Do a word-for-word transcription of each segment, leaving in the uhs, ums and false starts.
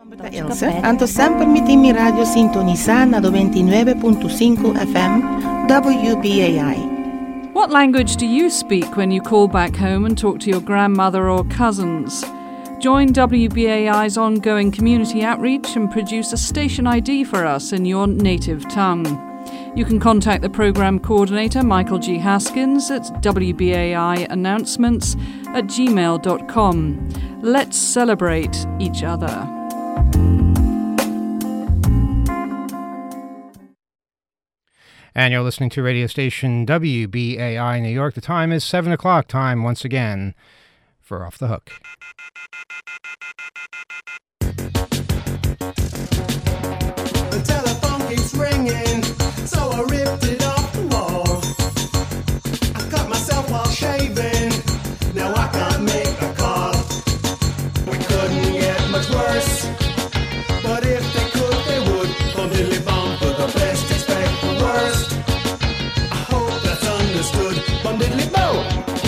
Ilse, anto sempre mi radio sintonizar na noventa e nove ponto cinco F M W B A I. What language do you speak when you call back home and talk to your grandmother or cousins? Join W B A I's ongoing community outreach and produce a station I D for us in your native tongue. You can contact the programme coordinator, Michael G. Haskins, at W B A I announcements at gmail dot com. Let's celebrate each other. And you're listening to radio station W B A I New York. The time is seven o'clock. Time once again for Off the Hook. The telephone keeps ringing, so I ripped it off the wall. I cut myself while shaving, now I can't make a call. We couldn't get much worse, but if they could, they would. Bum diddly bum for the best, expect the worst. I hope that's understood. Bum diddly bum.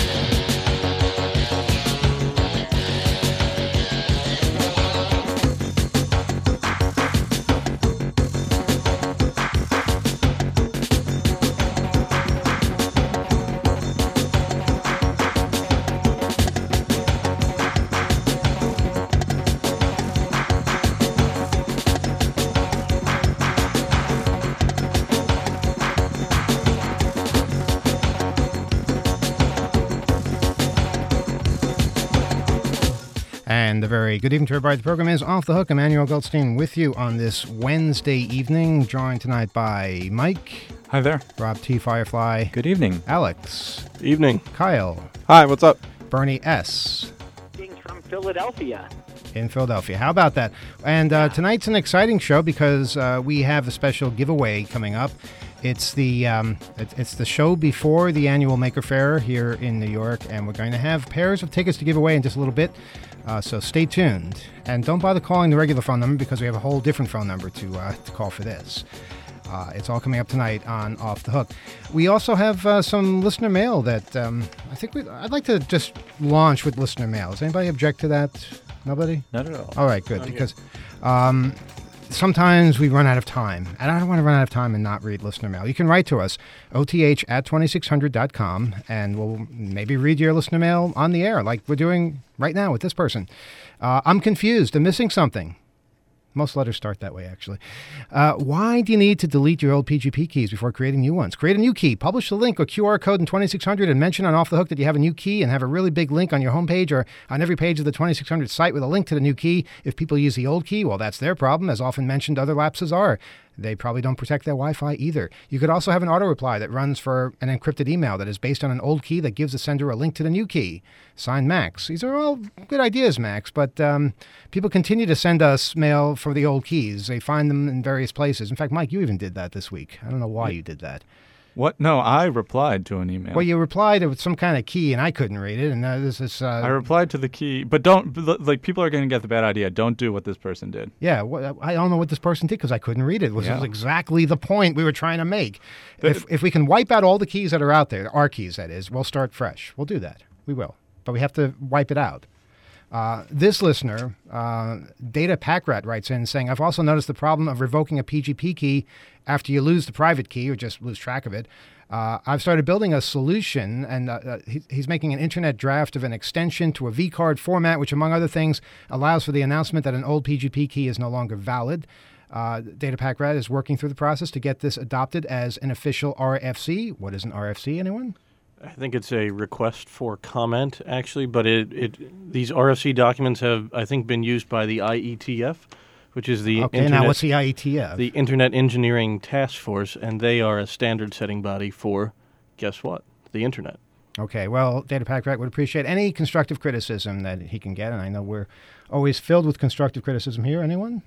And a very good evening to everybody. The program is Off the Hook. Emmanuel Goldstein with you on this Wednesday evening, joined tonight by Mike. Hi there. Rob T. Firefly. Good evening. Alex. Evening. Kyle. Hi, what's up? Bernie S. From Philadelphia. In Philadelphia. How about that? And uh, tonight's an exciting show because uh, we have a special giveaway coming up. It's the um, it, it's the show before the annual Maker Faire here in New York, and we're going to have pairs of tickets to give away in just a little bit. Uh, so stay tuned, and don't bother calling the regular phone number because we have a whole different phone number to uh, to call for this. Uh, it's all coming up tonight on Off the Hook. We also have uh, some listener mail that um, I think we, I'd like to just launch with listener mail. Does anybody object to that? Nobody? Not at all. All right, good, because um, sometimes we run out of time, and I don't want to run out of time and not read listener mail. You can write to us, O T H at twenty-six hundred dot com, and we'll maybe read your listener mail on the air like we're doing right now with this person. Uh, I'm confused. I'm missing something. Most letters start that way, actually. Uh, why do you need to delete your old P G P keys before creating new ones? Create a new key. Publish the link or Q R code in twenty-six hundred and mention on Off the Hook that you have a new key and have a really big link on your homepage or on every page of the twenty-six hundred site with a link to the new key. If people use the old key, well, that's their problem. As often mentioned, other lapses are. They probably don't protect their Wi-Fi either. You could also have an auto reply that runs for an encrypted email that is based on an old key that gives the sender a link to the new key. Signed, Max. These are all good ideas, Max, but um, people continue to send us mail for the old keys. They find them in various places. In fact, Mike, you even did that this week. I don't know why you did that. What? No, I replied to an email. Well, you replied with some kind of key, and I couldn't read it. And uh, this is. Uh, I replied to the key, but don't like people are going to get the bad idea. Don't do what this person did. Yeah, well, I don't know what this person did because I couldn't read it. This yeah. was exactly the point we were trying to make. But if if we can wipe out all the keys that are out there, our keys that is, we'll start fresh. We'll do that. We will, but we have to wipe it out. Uh, this listener, uh, Data Packrat, writes in saying, I've also noticed the problem of revoking a P G P key after you lose the private key or just lose track of it. Uh, I've started building a solution, and uh, uh, he, he's making an internet draft of an extension to a vCard format, which, among other things, allows for the announcement that an old P G P key is no longer valid. Uh, Data Packrat is working through the process to get this adopted as an official R F C. What is an R F C, anyone? I think it's a request for comment, actually, but it, it these R F C documents have, I think, been used by the I E T F, which is the okay, Internet, now what's the I E T F? The Internet Engineering Task Force, and they are a standard-setting body for, guess what, the Internet. Okay, well, Data Packrat would appreciate any constructive criticism that he can get, and I know we're always filled with constructive criticism here. Anyone?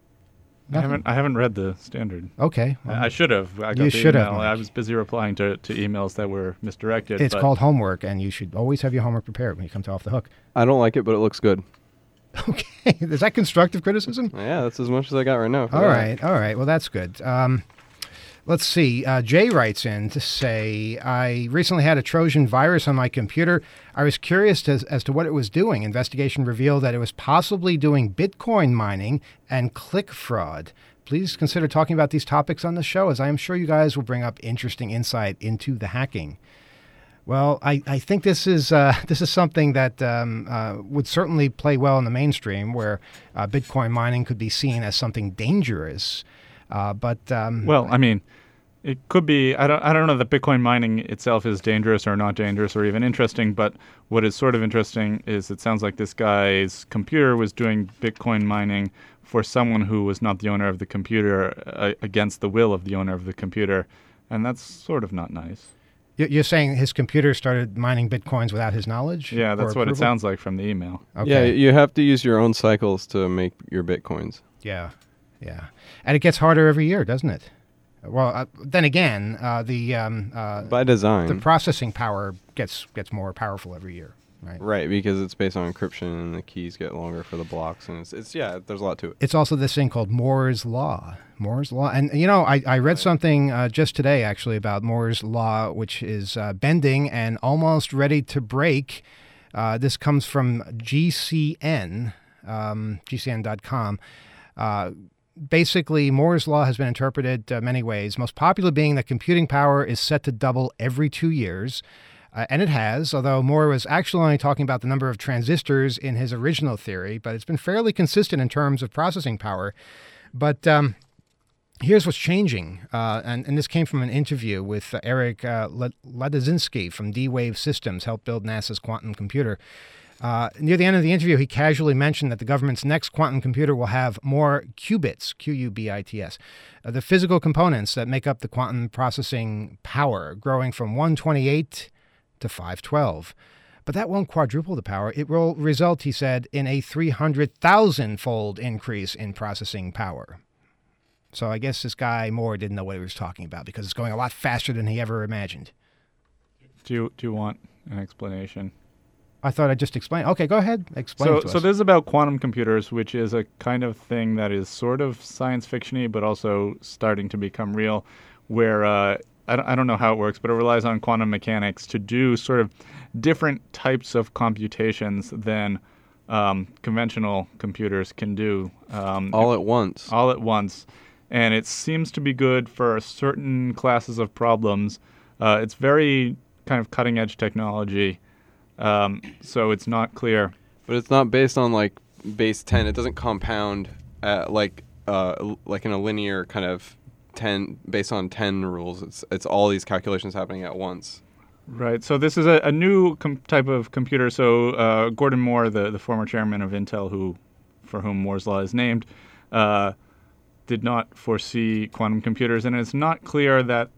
I haven't. I haven't read the standard. Okay, well, I, I should have. I got you the should email. have. I was busy replying to, to emails that were misdirected. It's but called homework, and you should always have your homework prepared when you come to Off the Hook. I don't like it, but it looks good. Okay, is that constructive criticism? Yeah, that's as much as I got right now. All right, all right. Well, that's good. Um, Let's see. Uh, Jay writes in to say, I recently had a Trojan virus on my computer. I was curious as, as to what it was doing. Investigation revealed that it was possibly doing Bitcoin mining and click fraud. Please consider talking about these topics on the show, as I am sure you guys will bring up interesting insight into the hacking. Well, I, I think this is uh, this is something that um, uh, would certainly play well in the mainstream, where uh, Bitcoin mining could be seen as something dangerous. Uh, but um, well, I mean, it could be. I don't. I don't know that Bitcoin mining itself is dangerous or not dangerous or even interesting. But what is sort of interesting is it sounds like this guy's computer was doing Bitcoin mining for someone who was not the owner of the computer, uh, against the will of the owner of the computer, and that's sort of not nice. You're saying his computer started mining Bitcoins without his knowledge? Yeah, that's what it sounds like from the email. Okay. Yeah, you have to use your own cycles to make your Bitcoins. Yeah, yeah. And it gets harder every year, doesn't it? Well, uh, then again, uh, the um, uh, by design, the processing power gets gets more powerful every year, right? Right, because it's based on encryption and the keys get longer for the blocks, and it's, it's yeah, there's a lot to it. It's also this thing called Moore's Law. Moore's Law. And, you know, I, I read right. something uh, just today, actually, about Moore's Law, which is uh, bending and almost ready to break. Uh, this comes from G C N, um, G C N dot com. Uh, basically, Moore's Law has been interpreted uh, many ways, most popular being that computing power is set to double every two years. Uh, and it has, although Moore was actually only talking about the number of transistors in his original theory, but it's been fairly consistent in terms of processing power. But um, here's what's changing, uh, and, and this came from an interview with uh, Eric uh, Ladzinski from D-Wave Systems, helped build NASA's quantum computer. Uh, near the end of the interview, he casually mentioned that the government's next quantum computer will have more qubits, Q U B I T S, uh, the physical components that make up the quantum processing power, growing from one twenty-eight to five twelve. But that won't quadruple the power. It will result, he said, in a three hundred thousand fold increase in processing power. So I guess this guy Moore didn't know what he was talking about, because it's going a lot faster than he ever imagined. Do you, do you want an explanation? I thought I'd just explain. Okay, go ahead. Explain so, it to us. So this is about quantum computers, which is a kind of thing that is sort of science fiction-y, but also starting to become real, where uh, I, don't, I don't know how it works, but it relies on quantum mechanics to do sort of different types of computations than um, conventional computers can do. Um, all at once. All at once. And it seems to be good for certain classes of problems. Uh, it's very kind of cutting-edge technology. Um, so it's not clear. But it's not based on, like, base ten. It doesn't compound at, like uh, like in a linear kind of ten, based on ten rules. It's it's all these calculations happening at once. Right. So this is a, a new com- type of computer. So uh, Gordon Moore, the, the former chairman of Intel, who for whom Moore's Law is named, uh, did not foresee quantum computers. And it's not clear that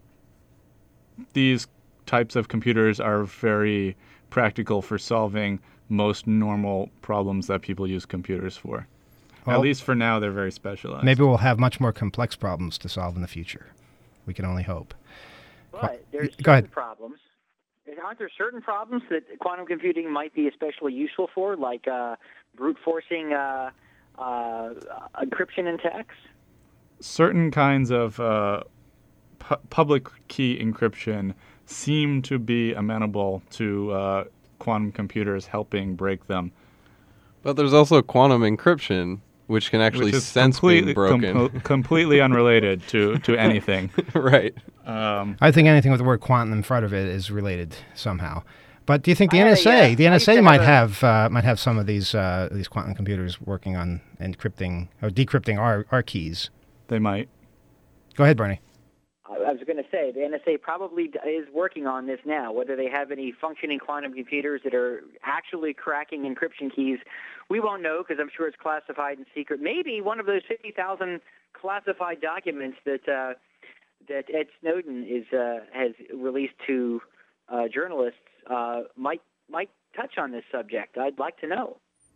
these types of computers are very practical for solving most normal problems that people use computers for. Well, at least for now, they're very specialized. Maybe we'll have much more complex problems to solve in the future. We can only hope. But there's Go certain ahead. problems. Aren't there certain problems that quantum computing might be especially useful for, like uh, brute forcing uh, uh, encryption in text? Certain kinds of uh, pu- public key encryption seem to be amenable to uh, quantum computers helping break them. But there's also quantum encryption, which can actually which is sense being broken. Com- completely unrelated to, to anything. Right. Um, I think anything with the word quantum in front of it is related somehow. But do you think the I, N S A, yeah, the I N S A used to might have have uh, might have some of these uh, these quantum computers working on encrypting or decrypting our, our keys? they might. Go ahead, Bernie. I was going to say, the N S A probably d- is working on this now. Whether they have any functioning quantum computers that are actually cracking encryption keys, we won't know, because I'm sure it's classified and secret. Maybe one of those fifty thousand classified documents that uh, that Ed Snowden is uh, has released to uh, journalists uh, might might touch on this subject. I'd like to know.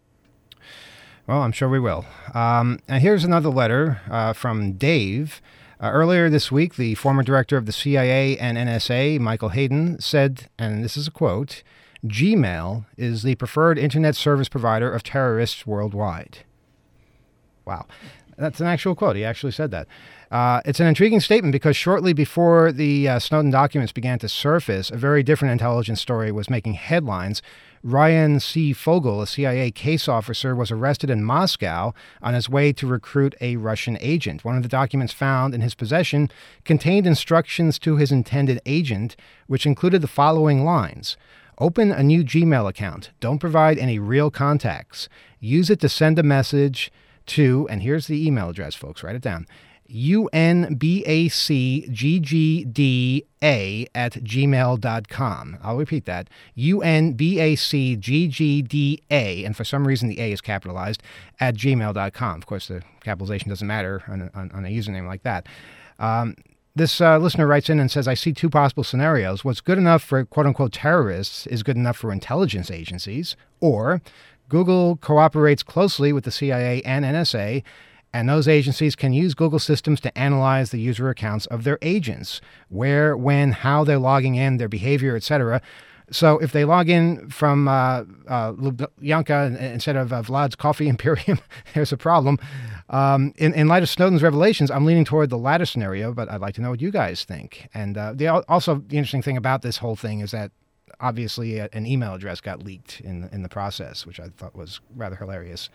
Well, I'm sure we will. Um, and here's another letter uh, from Dave. Uh, earlier this week, the former director of the C I A and N S A, Michael Hayden, said, and this is a quote, "Gmail is the preferred internet service provider of terrorists worldwide." Wow. That's an actual quote. He actually said that. Uh, it's an intriguing statement because shortly before the uh, Snowden documents began to surface, a very different intelligence story was making headlines. Ryan C. Fogel, a C I A case officer, was arrested in Moscow on his way to recruit a Russian agent. One of the documents found in his possession contained instructions to his intended agent, which included the following lines. Open a new Gmail account. Don't provide any real contacts. Use it to send a message to, and here's the email address, folks, write it down, U N B A C G G D A at gmail dot com. I'll repeat that. U N B A C G G D A, and for some reason the A is capitalized, at gmail dot com. Of course, the capitalization doesn't matter on a, on, on a username like that. Um, this uh, listener writes in and says, I see two possible scenarios. What's good enough for quote-unquote terrorists is good enough for intelligence agencies, or Google cooperates closely with the C I A and N S A, and those agencies can use Google systems to analyze the user accounts of their agents, where, when, how they're logging in, their behavior, et cetera. So if they log in from uh, uh, Lubyanka instead of uh, Vlad's Coffee Imperium, there's a problem. Um, in, in light of Snowden's revelations, I'm leaning toward the latter scenario, but I'd like to know what you guys think. And uh, the, also, the interesting thing about this whole thing is that obviously a, an email address got leaked in, in the process, which I thought was rather hilarious.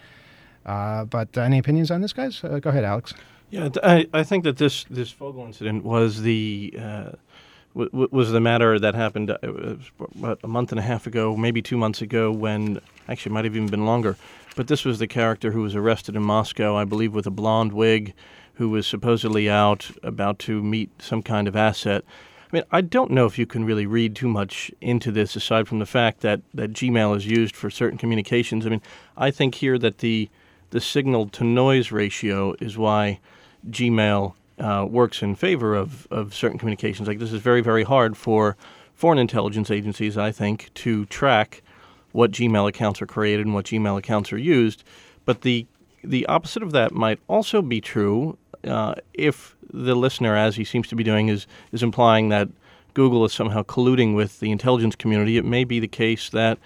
Uh, but uh, any opinions on this, guys? Uh, go ahead, Alex. Yeah, I, I think that this, this Fogel incident was the uh, w- w- was the matter that happened uh, about a month and a half ago, maybe two months ago, when actually it might have even been longer. But this was the character who was arrested in Moscow, I believe, with a blonde wig, who was supposedly out about to meet some kind of asset. I mean, I don't know if you can really read too much into this, aside from the fact that, that Gmail is used for certain communications. I mean, I think here that the the signal-to-noise ratio is why Gmail uh, works in favor of, of certain communications. Like, this is very, very hard for foreign intelligence agencies, I think, to track what Gmail accounts are created and what Gmail accounts are used. But the the opposite of that might also be true uh, if the listener, as he seems to be doing, is, is implying that Google is somehow colluding with the intelligence community. It may be the case that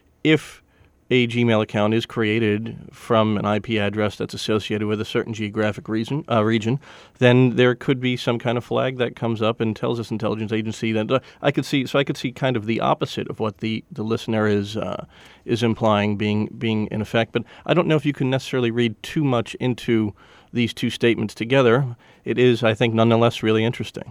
if a Gmail account is created from an I P address that's associated with a certain geographic reason, uh, region, then there could be some kind of flag that comes up and tells this intelligence agency that uh, I could see. So I could see kind of the opposite of what the, the listener is uh, is implying being being in effect. But I don't know if you can necessarily read too much into these two statements together. It is, I think, nonetheless really interesting.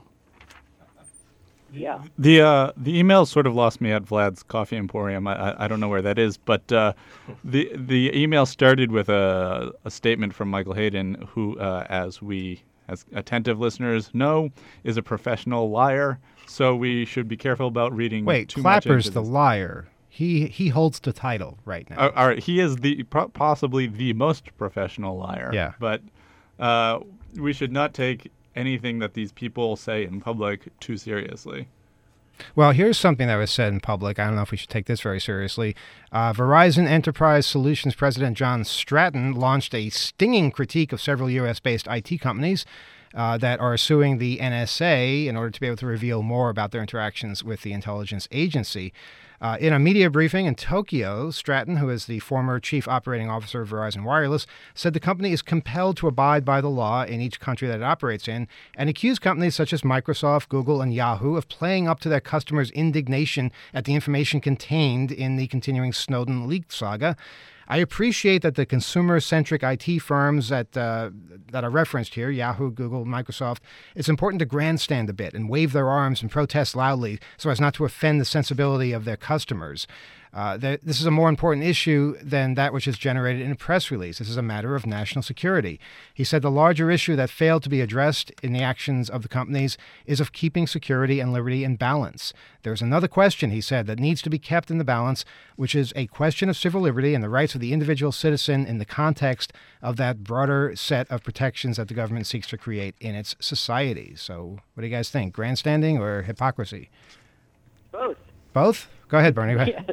Yeah. The uh, the email sort of lost me at Vlad's Coffee Emporium. I, I, I don't know where that is, but uh, the the email started with a, a statement from Michael Hayden, who, uh, as we as attentive listeners know, is a professional liar. So we should be careful about reading. Wait, too Clapper's much into the this. liar. He he holds the title right now. Uh, all right, he is the pro- possibly the most professional liar. Yeah. But uh, we should not take anything that these people say in public too seriously. Well, here's something that was said in public. I don't know if we should take this very seriously. Uh, Verizon Enterprise Solutions President John Stratton launched a stinging critique of several U S-based I T companies uh, that are suing the N S A in order to be able to reveal more about their interactions with the intelligence agency. Uh, in a media briefing in Tokyo, Stratton, who is the former chief operating officer of Verizon Wireless, said the company is compelled to abide by the law in each country that it operates in, and accused companies such as Microsoft, Google, and Yahoo of playing up to their customers' indignation at the information contained in the continuing Snowden leak saga. I appreciate that the consumer-centric I T firms that uh, that are referenced here, Yahoo, Google, Microsoft, it's important to grandstand a bit and wave their arms and protest loudly so as not to offend the sensibility of their customers. Uh, this is a more important issue than that which is generated in a press release. This is a matter of national security. He said the larger issue that failed to be addressed in the actions of the companies is of keeping security and liberty in balance. There's another question, he said, that needs to be kept in the balance, which is a question of civil liberty and the rights of the individual citizen in the context of that broader set of protections that the government seeks to create in its society. So what do you guys think? Grandstanding or hypocrisy? Both. Both? Go ahead, Bernie. Yes.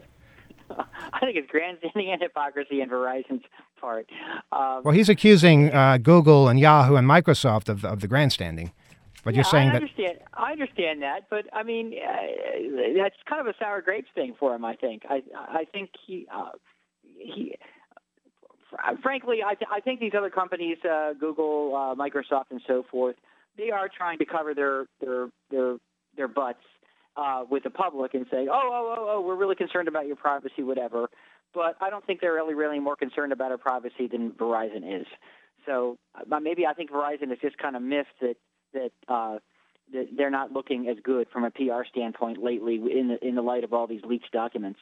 I think it's grandstanding and hypocrisy on Verizon's part. Um, Well, he's accusing uh, Google and Yahoo and Microsoft of, of the grandstanding. But yeah, you're saying I that... understand. I understand that, but I mean, uh, that's kind of a sour grapes thing for him. I think. I I think he uh, he fr- frankly, I, th- I think these other companies, uh, Google, uh, Microsoft, and so forth, they are trying to cover their their their their butts uh, with the public and say, oh, oh, oh, oh, we're really concerned about your privacy, whatever. But I don't think they're really, really more concerned about our privacy than Verizon is. So uh, maybe I think Verizon has just kind of missed that that, uh, that they're not looking as good from a P R standpoint lately in the, in the light of all these leaked documents.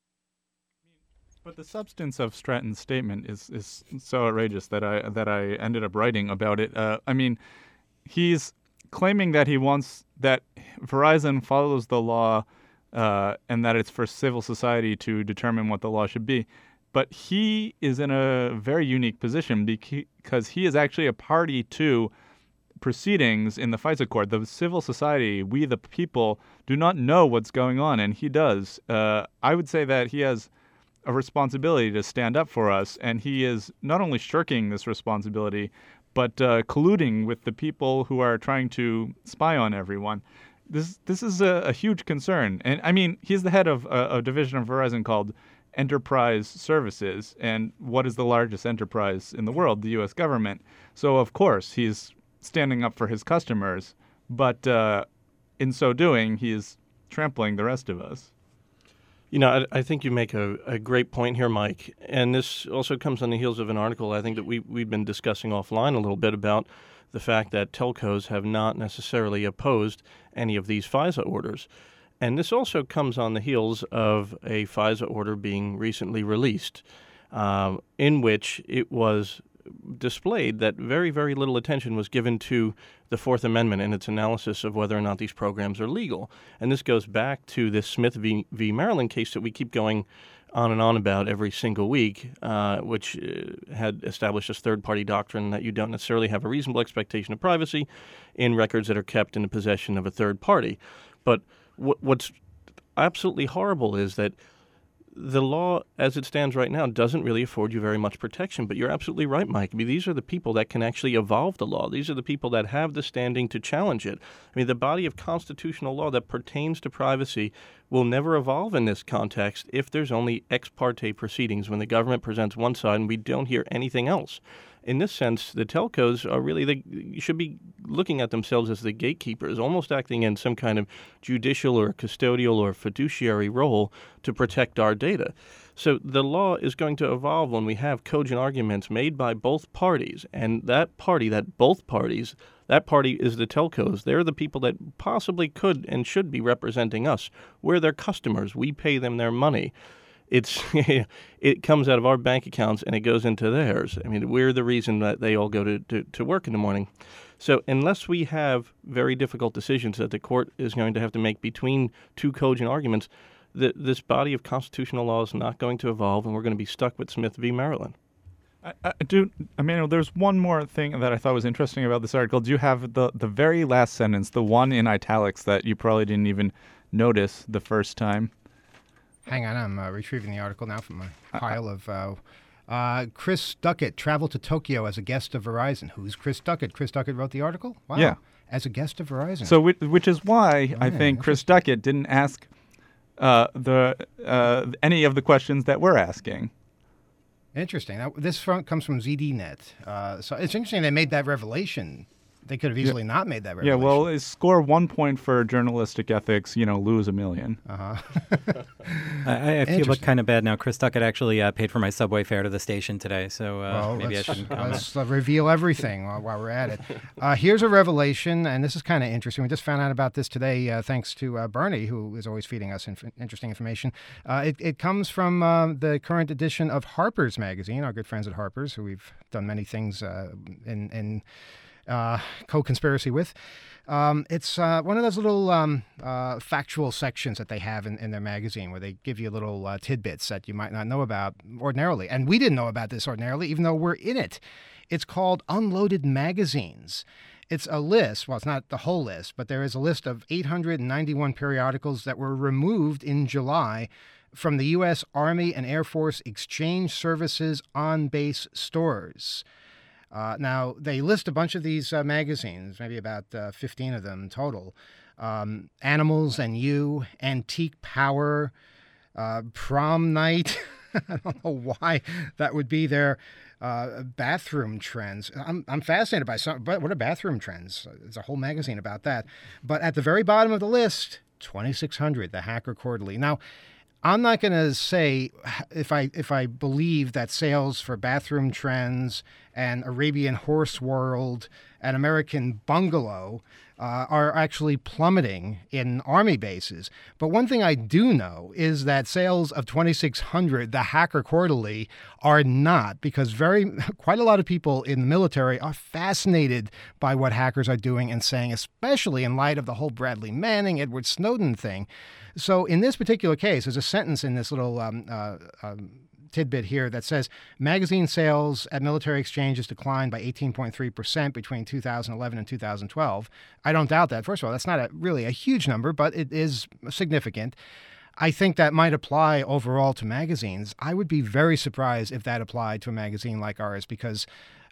But the substance of Stratton's statement is, is so outrageous that I that I ended up writing about it. Uh, I mean, he's claiming that he wants that Verizon follows the law uh, and that it's for civil society to determine what the law should be. But he is in a very unique position because he is actually a party to proceedings in the FISA court. The civil society, we the people, do not know what's going on, and he does. Uh, I would say that he has a responsibility to stand up for us, and he is not only shirking this responsibility, but uh, colluding with the people who are trying to spy on everyone. This this is a, a huge concern. And I mean, he's the head of a, a division of Verizon called Enterprise Services, and what is the largest enterprise in the world? The U S government. So of course he's standing up for his customers, but uh, in so doing, he's trampling the rest of us. You know, I, I think you make a, a great point here, Mike. And this also comes on the heels of an article I think that we, we've been discussing offline a little bit about the fact that telcos have not necessarily opposed any of these FISA orders. And this also comes on the heels of a FISA order being recently released, um, in which it was displayed that very, very little attention was given to the Fourth Amendment and its analysis of whether or not these programs are legal. And this goes back to this Smith v. v. Maryland case that we keep going on and on about every single week, uh, which uh, had established this third-party doctrine that you don't necessarily have a reasonable expectation of privacy in records that are kept in the possession of a third party. But w- what's absolutely horrible is that the law, as it stands right now, doesn't really afford you very much protection. But you're absolutely right, Mike. I mean, these are the people that can actually evolve the law. These are the people that have the standing to challenge it. I mean, the body of constitutional law that pertains to privacy will never evolve in this context if there's only ex parte proceedings when the government presents one side and we don't hear anything else. In this sense, the telcos are really, they should be looking at themselves as the gatekeepers, almost acting in some kind of judicial or custodial or fiduciary role to protect our data. So the law is going to evolve when we have cogent arguments made by both parties. And that party, that both parties, that party is the telcos. They're the people that possibly could and should be representing us. We're their customers. We pay them their money. It's it comes out of our bank accounts and it goes into theirs. I mean, we're the reason that they all go to, to, to work in the morning. So unless we have very difficult decisions that the court is going to have to make between two cogent arguments, the, this body of constitutional law is not going to evolve, and we're going to be stuck with Smith v. Maryland. I, I do, Emmanuel, there's one more thing that I thought was interesting about this article. Do you have the, the very last sentence, the one in italics that you probably didn't even notice the first time? Hang on, I'm uh, retrieving the article now from my pile of... Uh, uh, Chris Duckett traveled to Tokyo as a guest of Verizon. Who's Chris Duckett? Chris Duckett wrote the article? Wow. Yeah. As a guest of Verizon. So, which, which is why Oh, I yeah, think Chris Duckett didn't ask uh, the uh, any of the questions that we're asking. Interesting. Now, this front comes from Z D Net. Uh, so it's interesting they made that revelation. They could have easily yeah. not made that revelation. Yeah, well, it's score one point for journalistic ethics, you know, lose a million. Uh-huh. I, I feel kind of bad now. Chris Duckett actually uh, paid for my subway fare to the station today, so uh, well, maybe I shouldn't comment. Let's uh, reveal everything while, while we're at it. Uh, here's a revelation, and this is kind of interesting. We just found out about this today uh, thanks to uh, Bernie, who is always feeding us inf- interesting information. Uh, it, it comes from uh, the current edition of Harper's Magazine, our good friends at Harper's, who we've done many things uh, in... in Uh, co-conspiracy with. Um, it's uh, one of those little um, uh, factual sections that they have in, in their magazine where they give you little uh, tidbits that you might not know about ordinarily. And we didn't know about this ordinarily, even though we're in it. It's called Unloaded Magazines. It's a list, well, it's not the whole list, but there is a list of eight hundred ninety-one periodicals that were removed in July from the U S Army and Air Force Exchange Services on-base stores. Uh, now, they list a bunch of these uh, magazines, maybe about uh, fifteen of them total. Um, Animals and You, Antique Power, uh, Prom Night, I don't know why that would be their uh, bathroom trends. I'm I'm fascinated by some. But what are bathroom trends? There's a whole magazine about that. But at the very bottom of the list, twenty-six hundred, the Hacker Quarterly. Now, I'm not going to say if I if I believe that sales for Bathroom Trends and Arabian Horse World and American Bungalow uh, are actually plummeting in Army bases. But one thing I do know is that sales of twenty-six hundred, the Hacker Quarterly, are not, because very quite a lot of people in the military are fascinated by what hackers are doing and saying, especially in light of the whole Bradley Manning, Edward Snowden thing. So in this particular case, there's a sentence in this little um, uh, um, tidbit here that says magazine sales at military exchanges declined by eighteen point three percent between two thousand eleven and two thousand twelve. I don't doubt that. First of all, that's not a, really a huge number, but it is significant. I think that might apply overall to magazines. I would be very surprised if that applied to a magazine like ours, because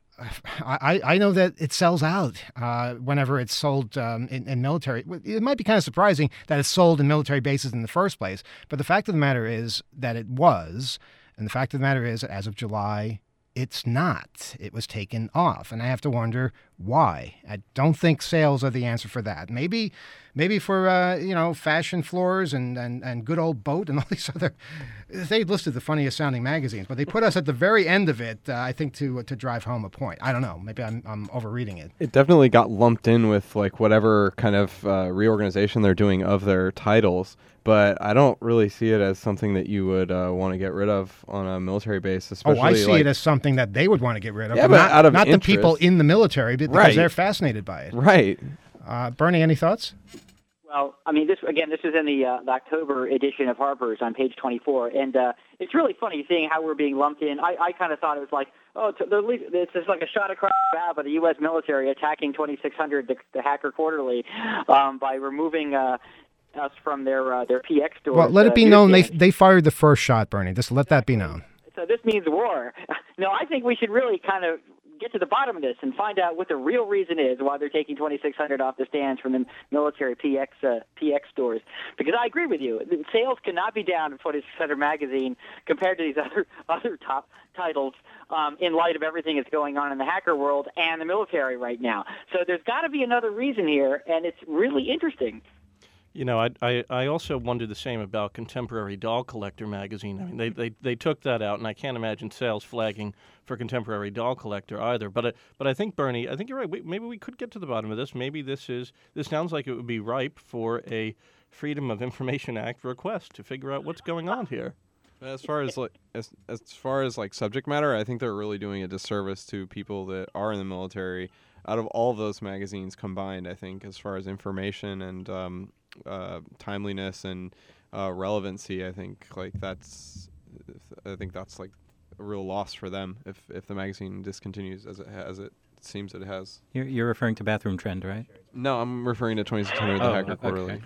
I, I know that it sells out uh, whenever it's sold um, in, in military. It might be kind of surprising that it's sold in military bases in the first place, but the fact of the matter is that it was, and the fact of the matter is that as of July, it's not. It was taken off, and I have to wonder why. I don't think sales are the answer for that. Maybe maybe for, uh, you know, Fashion Floors and, and, and Good Old Boat and all these other, they listed the funniest sounding magazines, but they put us at the very end of it, uh, I think, to to drive home a point. I don't know. Maybe I'm, I'm overreading it. It definitely got lumped in with like whatever kind of uh, reorganization they're doing of their titles, but I don't really see it as something that you would uh, want to get rid of on a military base, especially. Oh, I see like, it as something that they would want to get rid of. Yeah, but not, out of not the interest. people in the military, because Right. they're fascinated by it. Right. Uh, Bernie, any thoughts? Well, I mean, this again, this is in the, uh, the October edition of Harper's on page twenty-four, and uh, it's really funny seeing how we're being lumped in. I, I kind of thought it was like, oh, it's, it's just like a shot across the bow by the U S military attacking twenty-six hundred, the, the Hacker Quarterly, um, by removing uh, us from their uh, their P X stores. Well, let it uh, be known they newsstands. they fired the first shot, Bernie. Just let that be known. So this means war. No, I think we should really kind of get to the bottom of this and find out what the real reason is why they're taking twenty-six hundred off the stands from the military P X uh, P X stores. Because I agree with you, the sales cannot be down in twenty-six hundred magazine compared to these other other top titles um, in light of everything that's going on in the hacker world and the military right now. So there's got to be another reason here, and it's really interesting. You know, I, I, I also wondered the same about Contemporary Doll Collector magazine. I mean, they, they, they took that out, and I can't imagine sales flagging for Contemporary Doll Collector either. But I, but I think, Bernie, I think you're right. We, maybe we could get to the bottom of this. Maybe this is this sounds like it would be ripe for a Freedom of Information Act request to figure out what's going on here. As far as like as as far as like subject matter, I think they're really doing a disservice to people that are in the military. Out of all of those magazines combined, I think, as far as information and um, uh, timeliness and uh, relevancy, I think like that's I think that's like a real loss for them if if the magazine discontinues as it as it seems that it has. You're, you're referring to Bathroom Trend, right? No, I'm referring to twenty-six hundred, the Oh, Hacker okay. Quarterly.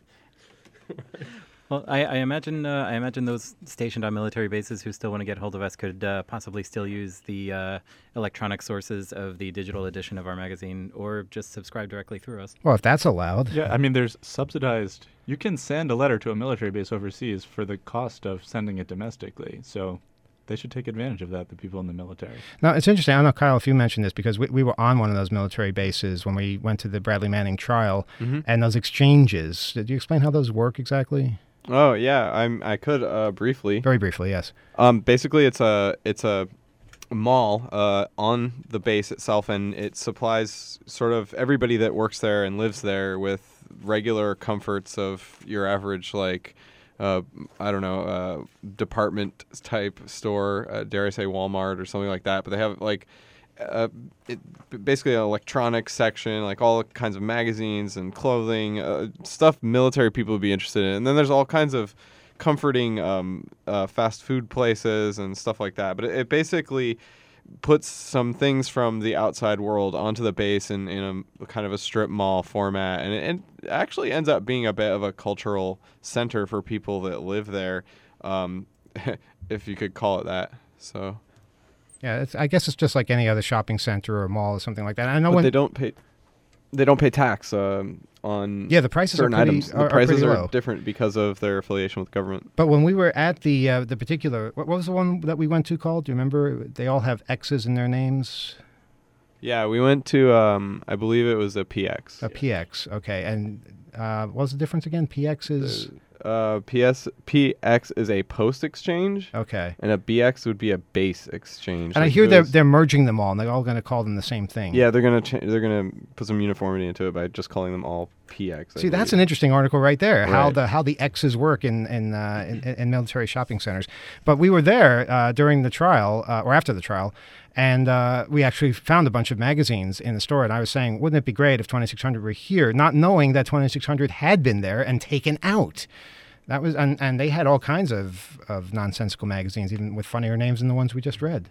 Well, I, I imagine uh, I imagine those stationed on military bases who still want to get hold of us could uh, possibly still use the uh, electronic sources of the digital edition of our magazine, or just subscribe directly through us. Well, if that's allowed. Yeah, I mean, there's subsidized. You can send a letter to a military base overseas for the cost of sending it domestically. So they should take advantage of that, the people in the military. Now, it's interesting. I don't know, Kyle, if you mentioned this, because we, we were on one of those military bases when we went to the Bradley Manning trial, Mhm. and those exchanges. Did you explain how those work exactly? Oh yeah, I'm I could uh, briefly. Very briefly, yes. Um, basically, it's a it's a mall uh, on the base itself, and it supplies sort of everybody that works there and lives there with regular comforts of your average, like uh, I don't know, uh, department type store, uh, dare I say Walmart or something like that. But they have like uh, it, basically an electronics section, like all kinds of magazines and clothing, uh, stuff military people would be interested in. And then there's all kinds of comforting um, uh, fast food places and stuff like that. But it, it basically puts some things from the outside world onto the base in, in a kind of a strip mall format. And it, it actually ends up being a bit of a cultural center for people that live there, um, if you could call it that. So... Yeah, it's, I guess it's just like any other shopping center or mall or something like that. I know but when they don't pay. they don't pay tax um, on Yeah, the prices are certain pretty- items. are- The are prices pretty are low. different because of their affiliation with government. But when we were at the uh, the particular, what, what was the one that we went to called? Do you remember? They all have X's in their names. Yeah, we went to, um, I believe it was a P X. A P X, okay. And uh, what was the difference again? P X is Uh, P S P X is a post exchange. Okay. And a B X would be a base exchange. and I Like hear they're those- they're merging them all, and they're all going to call them the same thing. Yeah, they're gonna cha- they're gonna put some uniformity into it by just calling them all P X. I See, that's believe. an interesting article right there. How Right. the how the X's work in in, uh, in in military shopping centers. But we were there uh, during the trial uh, or after the trial, and uh, we actually found a bunch of magazines in the store. And I was saying, wouldn't it be great if twenty-six hundred were here, not knowing that twenty-six hundred had been there and taken out. That was and, and they had all kinds of, of nonsensical magazines, even with funnier names than the ones we just read.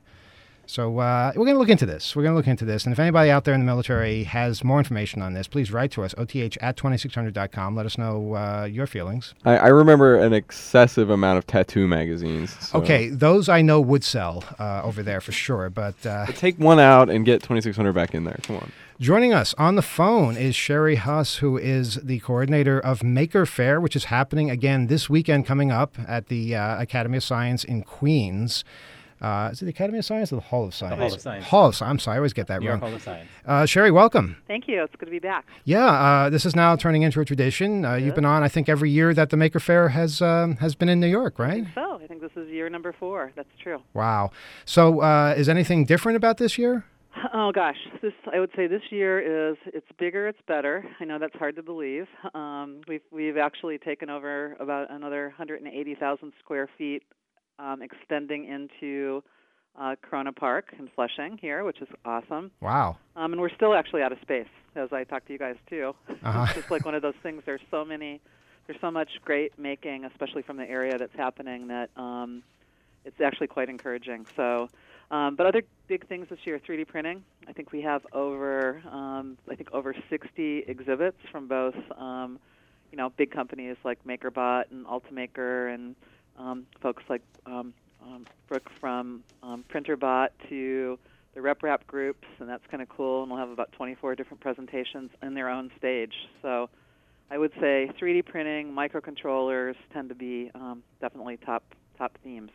So uh, we're going to look into this. We're going to look into this. And if anybody out there in the military has more information on this, please write to us, O T H at twenty-six hundred dot com. Let us know uh, your feelings. I, I remember an excessive amount of tattoo magazines. so- Okay, those I know would sell uh, over there for sure. But, uh, But take one out and get twenty-six hundred back in there. Come on. joining us on the phone is Sherry Huss, who is the coordinator of Maker Faire, which is happening again this weekend coming up at the uh, Academy of Science in Queens. Uh, is it the Academy of Science or the Hall of Science? Hall of Science. Hall of Science. I'm sorry, I always get that New wrong. York Hall of Science. Uh, Sherry, welcome. Thank you. It's good to be back. Yeah, uh, this is now turning into a tradition. Uh, you've been on, I think, every year that the Maker Faire has um, has been in New York, right? So I think this is year number four. That's true. Wow. So, uh, is anything different about this year? Oh gosh, this I would say this year is it's bigger, it's better. I know that's hard to believe. Um, we've we've actually taken over about another one hundred eighty thousand square feet, um, extending into uh, Corona Park in Flushing here, which is awesome. Wow. Um, and we're still actually out of space, as I talked to you guys too. Uh-huh. It's just like one of those things. There's so many, there's so much great making, especially from the area that's happening, that um, it's actually quite encouraging. So, um, but other big things this year, three D printing. I think we have over, um, I think over sixty exhibits from both, um, you know, big companies like MakerBot and Ultimaker, and um, folks like um, um, Brooke from um, PrinterBot, to the RepRap groups, and that's kind of cool. And we'll have about twenty-four different presentations in their own stage. So I would say three D printing, microcontrollers tend to be um, definitely top top themes.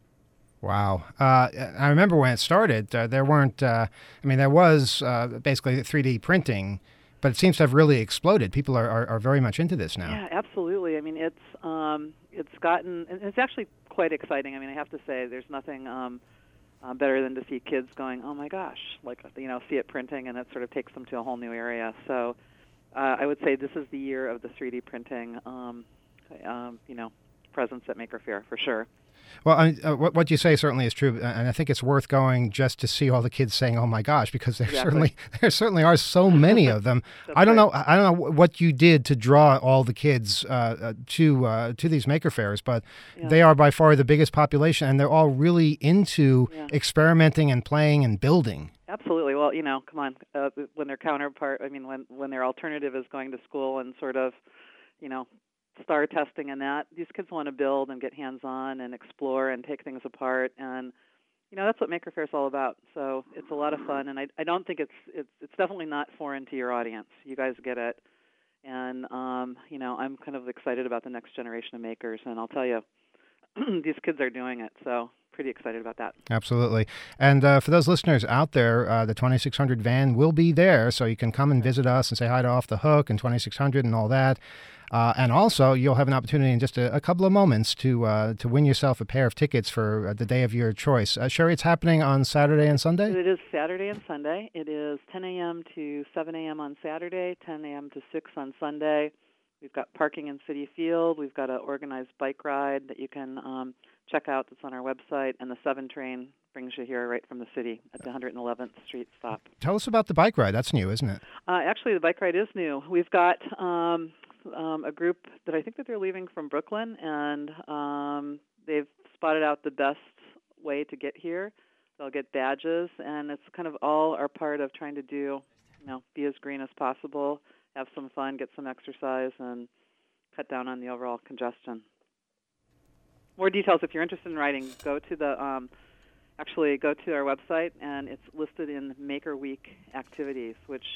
Wow. Uh, I remember when it started, uh, there weren't, uh, I mean, there was uh, basically three D printing, but it seems to have really exploded. People are, are, are very much into this now. Yeah, absolutely. I mean, it's um, it's gotten, and it's actually quite exciting. I mean, I have to say, there's nothing um, uh, better than to see kids going, oh my gosh, like, you know, see it printing, and that sort of takes them to a whole new area. So uh, I would say this is the year of the three D printing, um, um, you know, presence at Maker Faire for sure. Well, I, uh, what, what you say certainly is true, and I think it's worth going just to see all the kids saying, "Oh my gosh," because there Exactly. certainly there certainly are so many of them. I don't right. know I don't know what you did to draw all the kids uh, uh, to uh, to these Maker Fairs, but Yeah. they are by far the biggest population, and they're all really into Yeah. experimenting and playing and building. Absolutely. Well, you know, come on. Uh, when their counterpart, I mean, when when their alternative is going to school and sort of, you know, star testing and that, these kids want to build and get hands-on and explore and take things apart, and you know, that's what Maker Faire is all about. So it's a lot of fun, and I I don't think it's it's it's definitely not foreign to your audience. You guys get it, and um, you know, I'm kind of excited about the next generation of makers, and I'll tell you, these kids are doing it. So pretty excited about that. Absolutely. And uh, for those listeners out there, uh, the twenty-six hundred van will be there, so you can come and visit us and say hi to Off the Hook and twenty-six hundred and all that. Uh, and also, you'll have an opportunity in just a, a couple of moments to uh, to win yourself a pair of tickets for uh, the day of your choice. Uh, Sherry, it's happening on Saturday and Sunday? It is Saturday and Sunday. It is ten a.m. to seven a.m. on Saturday, ten a.m. to six on Sunday. We've got parking in Citi Field. We've got an organized bike ride that you can um, check out that's on our website. And the seven train brings you here right from the city at the one hundred eleventh Street stop. Tell us about the bike ride. That's new, isn't it? Uh, actually, the bike ride is new. We've got um, um, a group that I think that they're leaving from Brooklyn, and um, they've spotted out the best way to get here. They'll get badges, and it's kind of all our part of trying to do, you know, be as green as possible, have some fun, get some exercise, and cut down on the overall congestion. More details, if you're interested in riding, go to the um, actually go to our website, and it's listed in Maker Week activities, which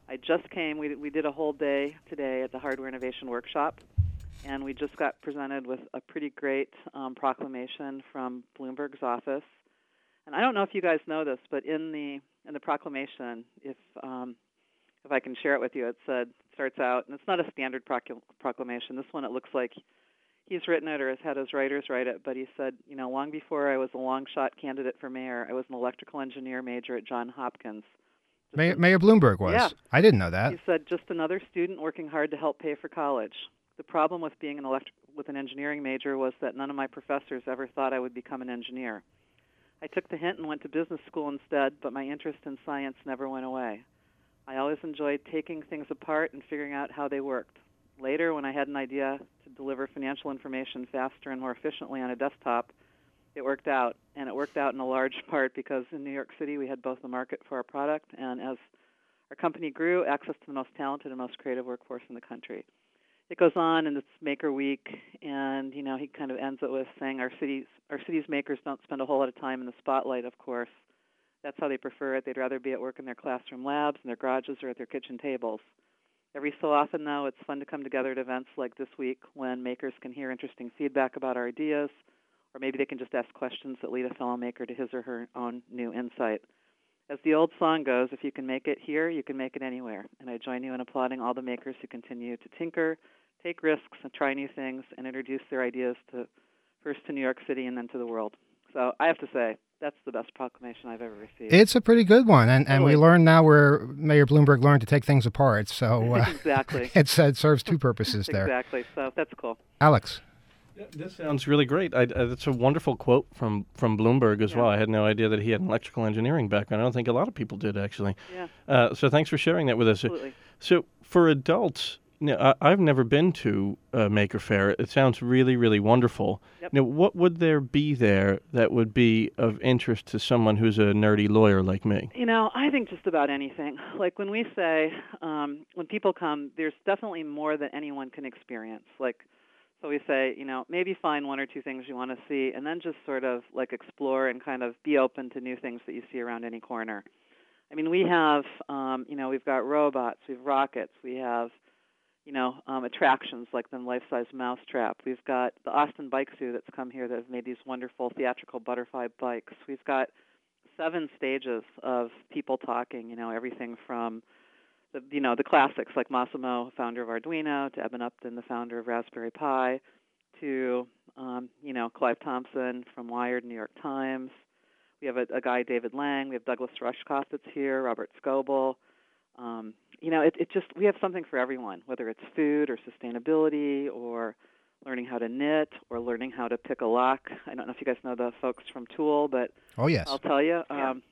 I just came. We we did a whole day today at the Hardware Innovation Workshop, and we just got presented with a pretty great um, proclamation from Bloomberg's office. And I don't know if you guys know this, but in the in the proclamation, if um, if I can share it with you, it said starts out, and it's not a standard procl- proclamation. This one, it looks like he's written it or has had his writers write it, but he said, you know, long before I was a long shot candidate for mayor, I was an electrical engineer major at Johns Hopkins. Mayor, Mayor Bloomberg was. Yeah. I didn't know that. He said, just another student working hard to help pay for college. The problem with being an electric with an engineering major was that none of my professors ever thought I would become an engineer. I took the hint and went to business school instead, but my interest in science never went away. I always enjoyed taking things apart and figuring out how they worked. Later, when I had an idea to deliver financial information faster and more efficiently on a desktop, it worked out. And it worked out in a large part because in New York City we had both the market for our product, and as our company grew, access to the most talented and most creative workforce in the country. It goes on, and it's Maker Week, and you know he kind of ends it with saying our cities, our city's makers don't spend a whole lot of time in the spotlight, of course. That's how they prefer it. They'd rather be at work in their classroom labs, in their garages, or at their kitchen tables. Every so often, though, it's fun to come together at events like this week when makers can hear interesting feedback about our ideas, or maybe they can just ask questions that lead a fellow maker to his or her own new insight. As the old song goes, if you can make it here, you can make it anywhere. And I join you in applauding all the makers who continue to tinker, take risks, and try new things, and introduce their ideas to first to New York City and then to the world. So I have to say, that's the best proclamation I've ever received. It's a pretty good one, and, and we Totally. learned now where Mayor Bloomberg learned to take things apart. So uh, Exactly. it's, it serves two purposes there. Exactly. So that's cool. Alex. Yeah, this sounds really great. I, uh, that's a wonderful quote from, from Bloomberg as Yeah. well. I had no idea that he had an electrical engineering background. I don't think a lot of people did, actually. Yeah. Uh, so thanks for sharing that with us. Absolutely. So for adults, you know, I, I've never been to a Maker Faire. It sounds really, really wonderful. Yep. Now, what would there be there that would be of interest to someone who's a nerdy lawyer like me? You know, I think just about anything. Like when we say, um, when people come, there's definitely more that anyone can experience. Like, so we say, you know, maybe find one or two things you want to see, and then just sort of like explore and kind of be open to new things that you see around any corner. I mean, we have, um, you know, we've got robots, we have rockets, we have, you know, um, attractions like the life-size mousetrap. We've got the Austin Bike Zoo that's come here that have made these wonderful theatrical butterfly bikes. We've got seven stages of people talking, you know, everything from the, you know, the classics like Massimo, founder of Arduino, to Eben Upton, the founder of Raspberry Pi, to, um, you know, Clive Thompson from Wired, New York Times. We have a, a guy, David Lang. We have Douglas Rushkoff that's here, Robert Scoble. Um, you know, it, it just, we have something for everyone, whether it's food or sustainability or learning how to knit or learning how to pick a lock. I don't know if you guys know the folks from Tool, but Oh, yes. I'll tell you, um,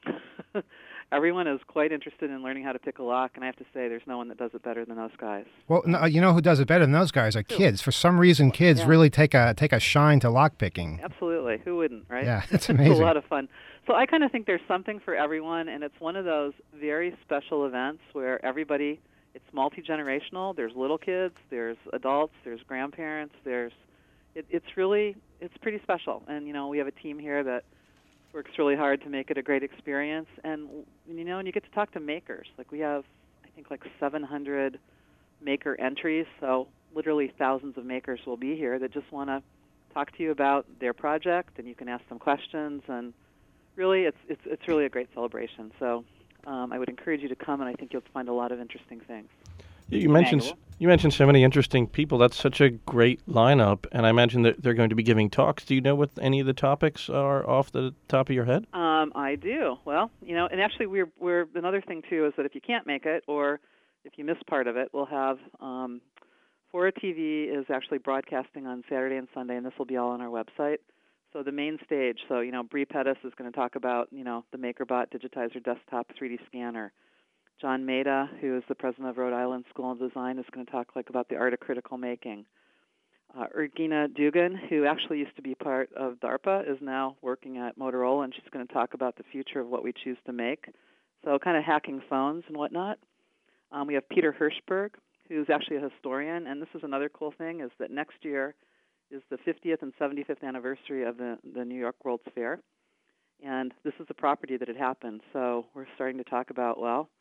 everyone is quite interested in learning how to pick a lock, and I have to say there's no one that does it better than those guys. Well, no, you know who does it better than those guys are kids. For some reason, kids Yeah. really take a take a shine to lock picking. Absolutely. Who wouldn't, right? Yeah, it's It's amazing. a lot of fun. So I kind of think there's something for everyone, and it's one of those very special events where everybody, it's multi-generational. There's little kids, there's adults, there's grandparents, there's, it, it's really, it's pretty special. And, you know, we have a team here that works really hard to make it a great experience. And, you know, and you get to talk to makers. Like we have, I think, like seven hundred maker entries, so literally thousands of makers will be here that just want to talk to you about their project, and you can ask them questions, and really it's it's it's really a great celebration. So um, I would encourage you to come, and I think you'll find a lot of interesting things. You you mentioned s- you mentioned so many interesting people. That's such a great lineup, and I imagine that they're going to be giving talks. Do you know what any of the topics are off the top of your head? Um, I do. Well, you know, and actually we're we're another thing too is that if you can't make it, or if you miss part of it, we'll have um, Fora T V is actually broadcasting on Saturday and Sunday, and this will be all on our website. So the main stage, so, you know, Bree Pettis is going to talk about, you know, the MakerBot Digitizer Desktop three D Scanner. John Maida, who is the president of Rhode Island School of Design, is going to talk like about the art of critical making. Uh, Ergina Dugan, who actually used to be part of DARPA, is now working at Motorola, and she's going to talk about the future of what we choose to make. So kind of hacking phones and whatnot. Um, we have Peter Hirschberg, who's actually a historian, and this is another cool thing, is that next year is the fiftieth and seventy-fifth anniversary of the, the New York World's Fair. And this is the property that had happened. So we're starting to talk about, well,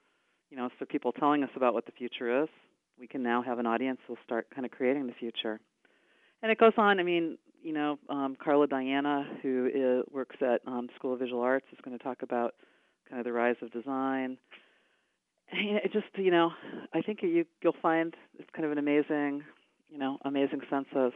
you know, so people telling us about what the future is, we can now have an audience who'll start kind of creating the future. And it goes on. I mean, you know, um, Carla Diana, who is, works at um, School of Visual Arts, is going to talk about kind of the rise of design. And it just, you know, I think you, you'll find it's kind of an amazing, you know, amazing sense of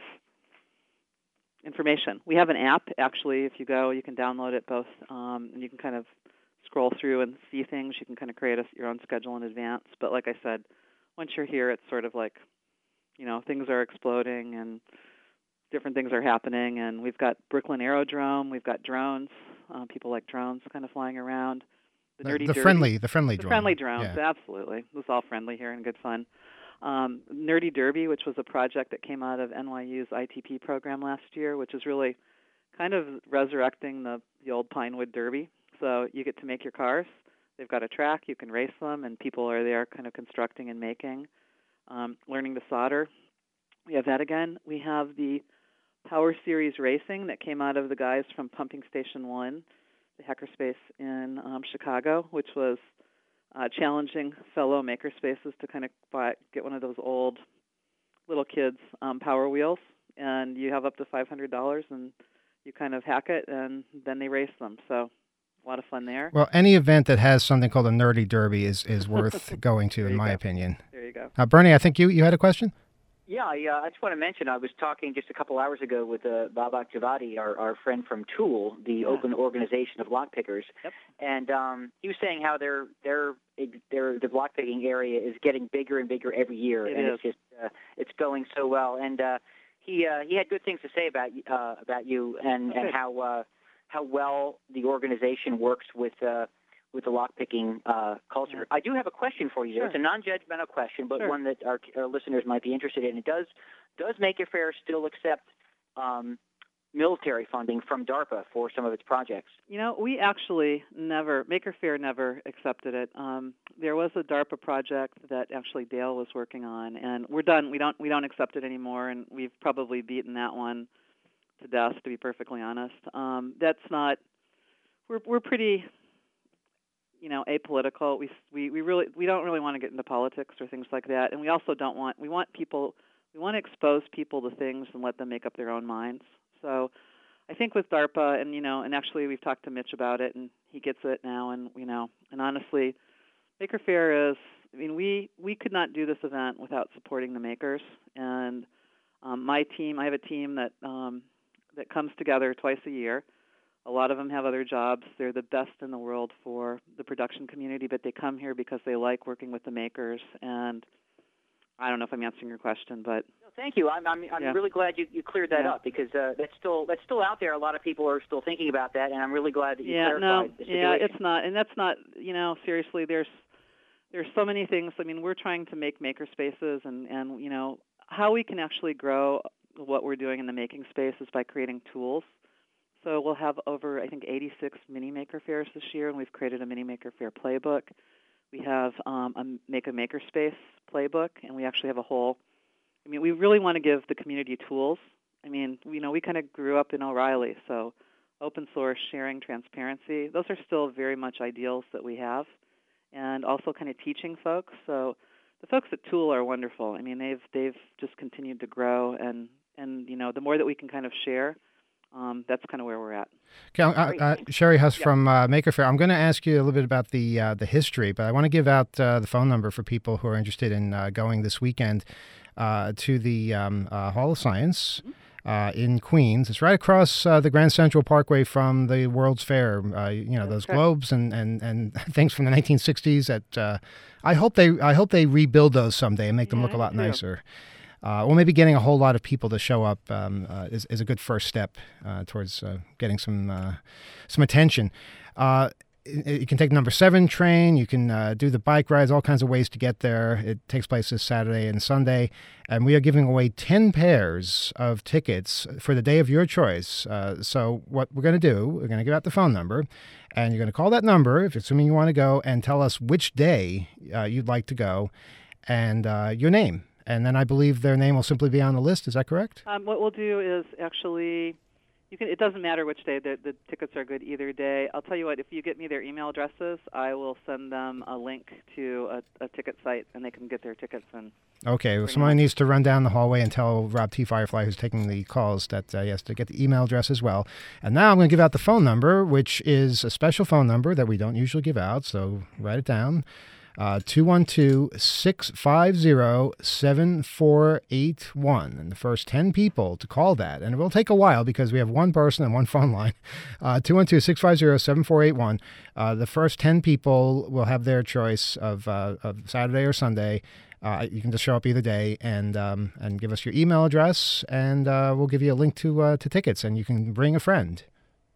information. We have an app, actually. If you go, you can download it both, um, and you can kind of scroll through and see things. You can kind of create a, your own schedule in advance. But like I said, once you're here, it's sort of like, you know, things are exploding and different things are happening. And we've got Brooklyn Aerodrome. We've got drones. Uh, people like drones kind of flying around. The, The, nerdy the Derby. friendly, the friendly The drone. friendly drones, Yeah. absolutely. It was all friendly here and good fun. Um, Nerdy Derby, which was a project that came out of N Y U's I T P program last year, which is really kind of resurrecting the, the old Pinewood Derby. So you get to make your cars. They've got a track. You can race them, and people are there kind of constructing and making, um, learning to solder. We have that again. We have the Power Series Racing that came out of the guys from Pumping Station one, the hackerspace in um, Chicago, which was uh, challenging fellow makerspaces to kind of buy, get one of those old little kids' um, Power Wheels, and you have up to five hundred dollars, and you kind of hack it, and then they race them. So a lot of fun there. Well, any event that has something called a nerdy derby is, is worth going to, in my go. opinion. There you go. Uh, Bernie, I think you, you had a question? Yeah, I, uh, I just want to mention, I was talking just a couple hours ago with uh, Babak Javadi, our, our friend from Tool, the Yeah. open organization of lockpickers, Yep. and um, he was saying how their their their the lockpicking area is getting bigger and bigger every year, It and is. it's just uh, it's going so well. And uh, he uh, he had good things to say about uh, about you and, Oh, and good. how uh, how well the organization works with. Uh, with the lockpicking uh, culture. Yeah. I do have a question for you, though. Sure. It's a non-judgmental question, but Sure. one that our, our listeners might be interested in. It does does Maker Faire still accept um, military funding from DARPA for some of its projects? You know, we actually never, Maker Faire never accepted it. Um, there was a DARPA project that actually Dale was working on, and we're done. We don't we don't accept it anymore, and we've probably beaten that one to death, to be perfectly honest. Um, that's not. We're we're pretty, you know, apolitical. We we we really we don't really want to get into politics or things like that, and we also don't want. We want people. We want to expose people to things and let them make up their own minds. So I think with DARPA, and, you know, and actually we've talked to Mitch about it, and he gets it now, and, you know, and honestly, Maker Faire is, I mean, we, we could not do this event without supporting the makers. And um, my team, I have a team that um, that comes together twice a year. A lot of them have other jobs. They're the best in the world for the production community, but they come here because they like working with the makers. And I don't know if I'm answering your question, but No, thank you. I'm I'm, I'm Yeah. really glad you, you cleared that Yeah. up because uh, that's still that's still out there. A lot of people are still thinking about that, and I'm really glad that you yeah, no, clarified the yeah, situation. it's not, and that's not, you know, seriously, there's there's so many things. I mean, we're trying to make maker spaces, and and you know how we can actually grow what we're doing in the making space is by creating tools. So we'll have over, I think, eighty-six mini maker fairs this year, and we've created a mini maker fair playbook. We have um, a Make a Makerspace playbook, and we actually have a whole. I mean, we really want to give the community tools. I mean, you know, we kind of grew up in O'Reilly, so open source, sharing, transparency, those are still very much ideals that we have, and also kind of teaching folks. So the folks at Tool are wonderful. I mean, they've they've just continued to grow, and, and you know, the more that we can kind of share, Um, that's kind of where we're at. Okay, uh, uh, Sherry Huss Yeah. from uh, Maker Faire. I'm going to ask you a little bit about the uh, the history, but I want to give out uh, the phone number for people who are interested in uh, going this weekend uh, to the um, uh, Hall of Science uh, in Queens. It's right across uh, the Grand Central Parkway from the World's Fair. Uh, you know, those correct. globes and, and, and things from the nineteen sixties. That uh, I hope they I hope they rebuild those someday and make them Yeah, look a I lot do too. nicer. Uh, well, maybe getting a whole lot of people to show up um, uh, is, is a good first step uh, towards uh, getting some uh, some attention. Uh, y- you can take the number seven train. You can uh, do the bike rides. All kinds of ways to get there. It takes place this Saturday and Sunday, and we are giving away ten pairs of tickets for the day of your choice. Uh, so what we're going to do, we're going to give out the phone number, and you're going to call that number, if assuming you want to go, and tell us which day uh, you'd like to go, and uh, your name. And then I believe their name will simply be on the list. Is that correct? Um, what we'll do is actually, You can. It doesn't matter which day. The, the tickets are good either day. I'll tell you what. If you get me their email addresses, I will send them a link to a, a ticket site, and they can get their tickets. And okay, well, somebody needs to run down the hallway and tell Rob T. Firefly, who's taking the calls, that uh, he has to get the email address as well. And now I'm going to give out the phone number, which is a special phone number that we don't usually give out. So write it down. Uh, two one two, six five zero, seven four eight one. And the first ten people to call that, and it will take a while because we have one person and one phone line, uh, two one two, six five zero, seven four eight one. Uh, the first ten people will have their choice of, uh, of Saturday or Sunday. Uh, you can just show up either day and um, and give us your email address, and uh, we'll give you a link to uh, to tickets, and you can bring a friend.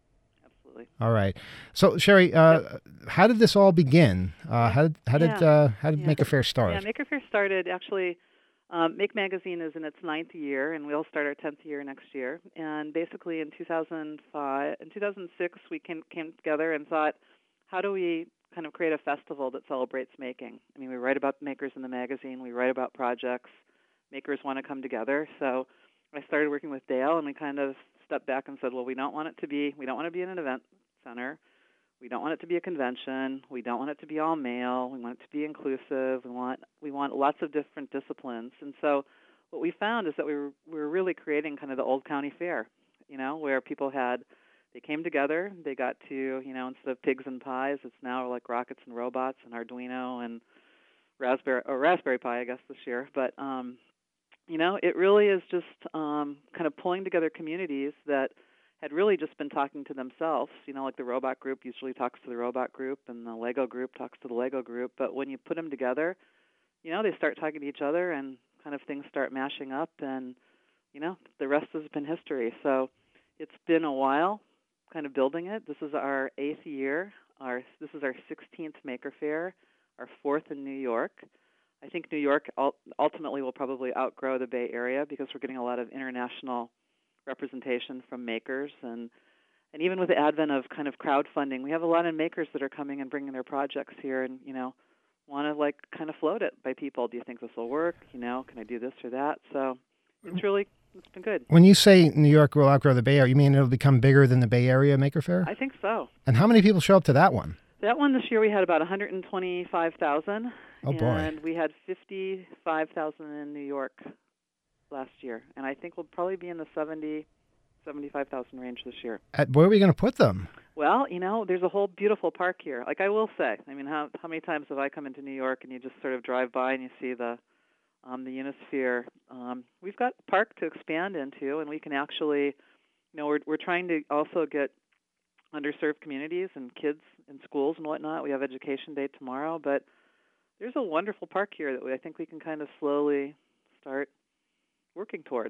All right. So, Sherry, uh, yep. how did this all begin? Uh, how did how did yeah. uh, how did yeah. Maker Faire start? Yeah, Maker Faire started actually. Um, Make Magazine is in its ninth year, and we'll start our tenth year next year. And basically, in two thousand five, in two thousand six, we came came together and thought, how do we kind of create a festival that celebrates making? I mean, we write about makers in the magazine, we write about projects. Makers want to come together. So, I started working with Dale, and we kind of stepped back and said, well, we don't want it to be we don't want to be in an event center. We don't want it to be a convention. We don't want it to be all male. We want it to be inclusive. We want we want lots of different disciplines. And so what we found is that we were, we were really creating kind of the old county fair, you know, where people had, they came together. They got to, you know, instead of pigs and pies, it's now like rockets and robots and Arduino and Raspberry, or Raspberry Pi, I guess, this year. But, um, you know, it really is just um, kind of pulling together communities that had really just been talking to themselves. You know, like the robot group usually talks to the robot group, and the Lego group talks to the Lego group. But when you put them together, you know, they start talking to each other, and kind of things start mashing up, and, you know, the rest has been history. So it's been a while kind of building it. This is our eighth year. Our This is our sixteenth Maker Faire, our fourth in New York. I think New York ultimately will probably outgrow the Bay Area because we're getting a lot of international representation from makers, and and even with the advent of kind of crowdfunding, we have a lot of makers that are coming and bringing their projects here, and you know, want to like kind of float it by people. Do you think this will work? You know, can I do this or that? So it's really it's been good. When you say New York will outgrow the Bay Area, you mean it'll become bigger than the Bay Area Maker Faire? I think so. And how many people show up to that one? That one this year we had about one hundred twenty-five thousand. Oh boy! And we had fifty-five thousand in New York last year, and I think we'll probably be in the seventy, seventy-five thousand range this year. At, where are we going to put them? Well, you know, there's a whole beautiful park here. Like I will say, I mean, how how many times have I come into New York and you just sort of drive by and you see the um, the Unisphere? Um, we've got a park to expand into, and we can actually, you know, we're we're trying to also get underserved communities and kids in schools and whatnot. We have Education Day tomorrow, but there's a wonderful park here that we, I think we can kind of slowly start working towards.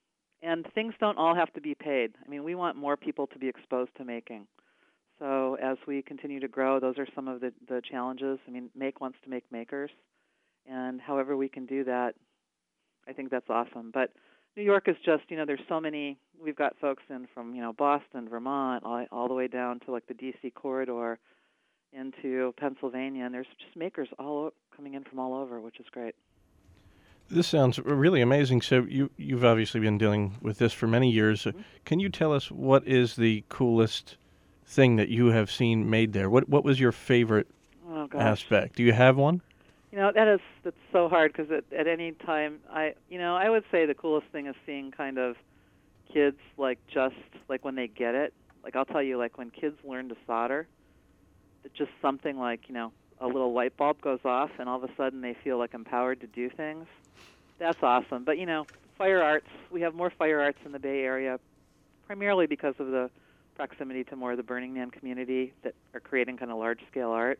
And things don't all have to be paid. I mean, we want more people to be exposed to making. So as we continue to grow, those are some of the, the challenges. I mean, Make wants to make makers, and however we can do that, I think that's awesome. But New York is just, you know, there's so many, we've got folks in from, you know, Boston, Vermont, all, all the way down to like the D C corridor into Pennsylvania, and there's just makers all coming in from all over, which is great. This sounds really amazing. So you, you've obviously been dealing with this for many years. Mm-hmm. Can you tell us what is the coolest thing that you have seen made there? What what was your favorite oh, gosh. aspect? Do you have one? You know, that is that's so hard because at, at any time, I you know, I would say the coolest thing is seeing kind of kids like just like when they get it. Like I'll tell you, like when kids learn to solder, it's just something like, you know, a little light bulb goes off and all of a sudden they feel like empowered to do things. That's awesome. But, you know, fire arts, we have more fire arts in the Bay Area, primarily because of the proximity to more of the Burning Man community that are creating kind of large-scale art.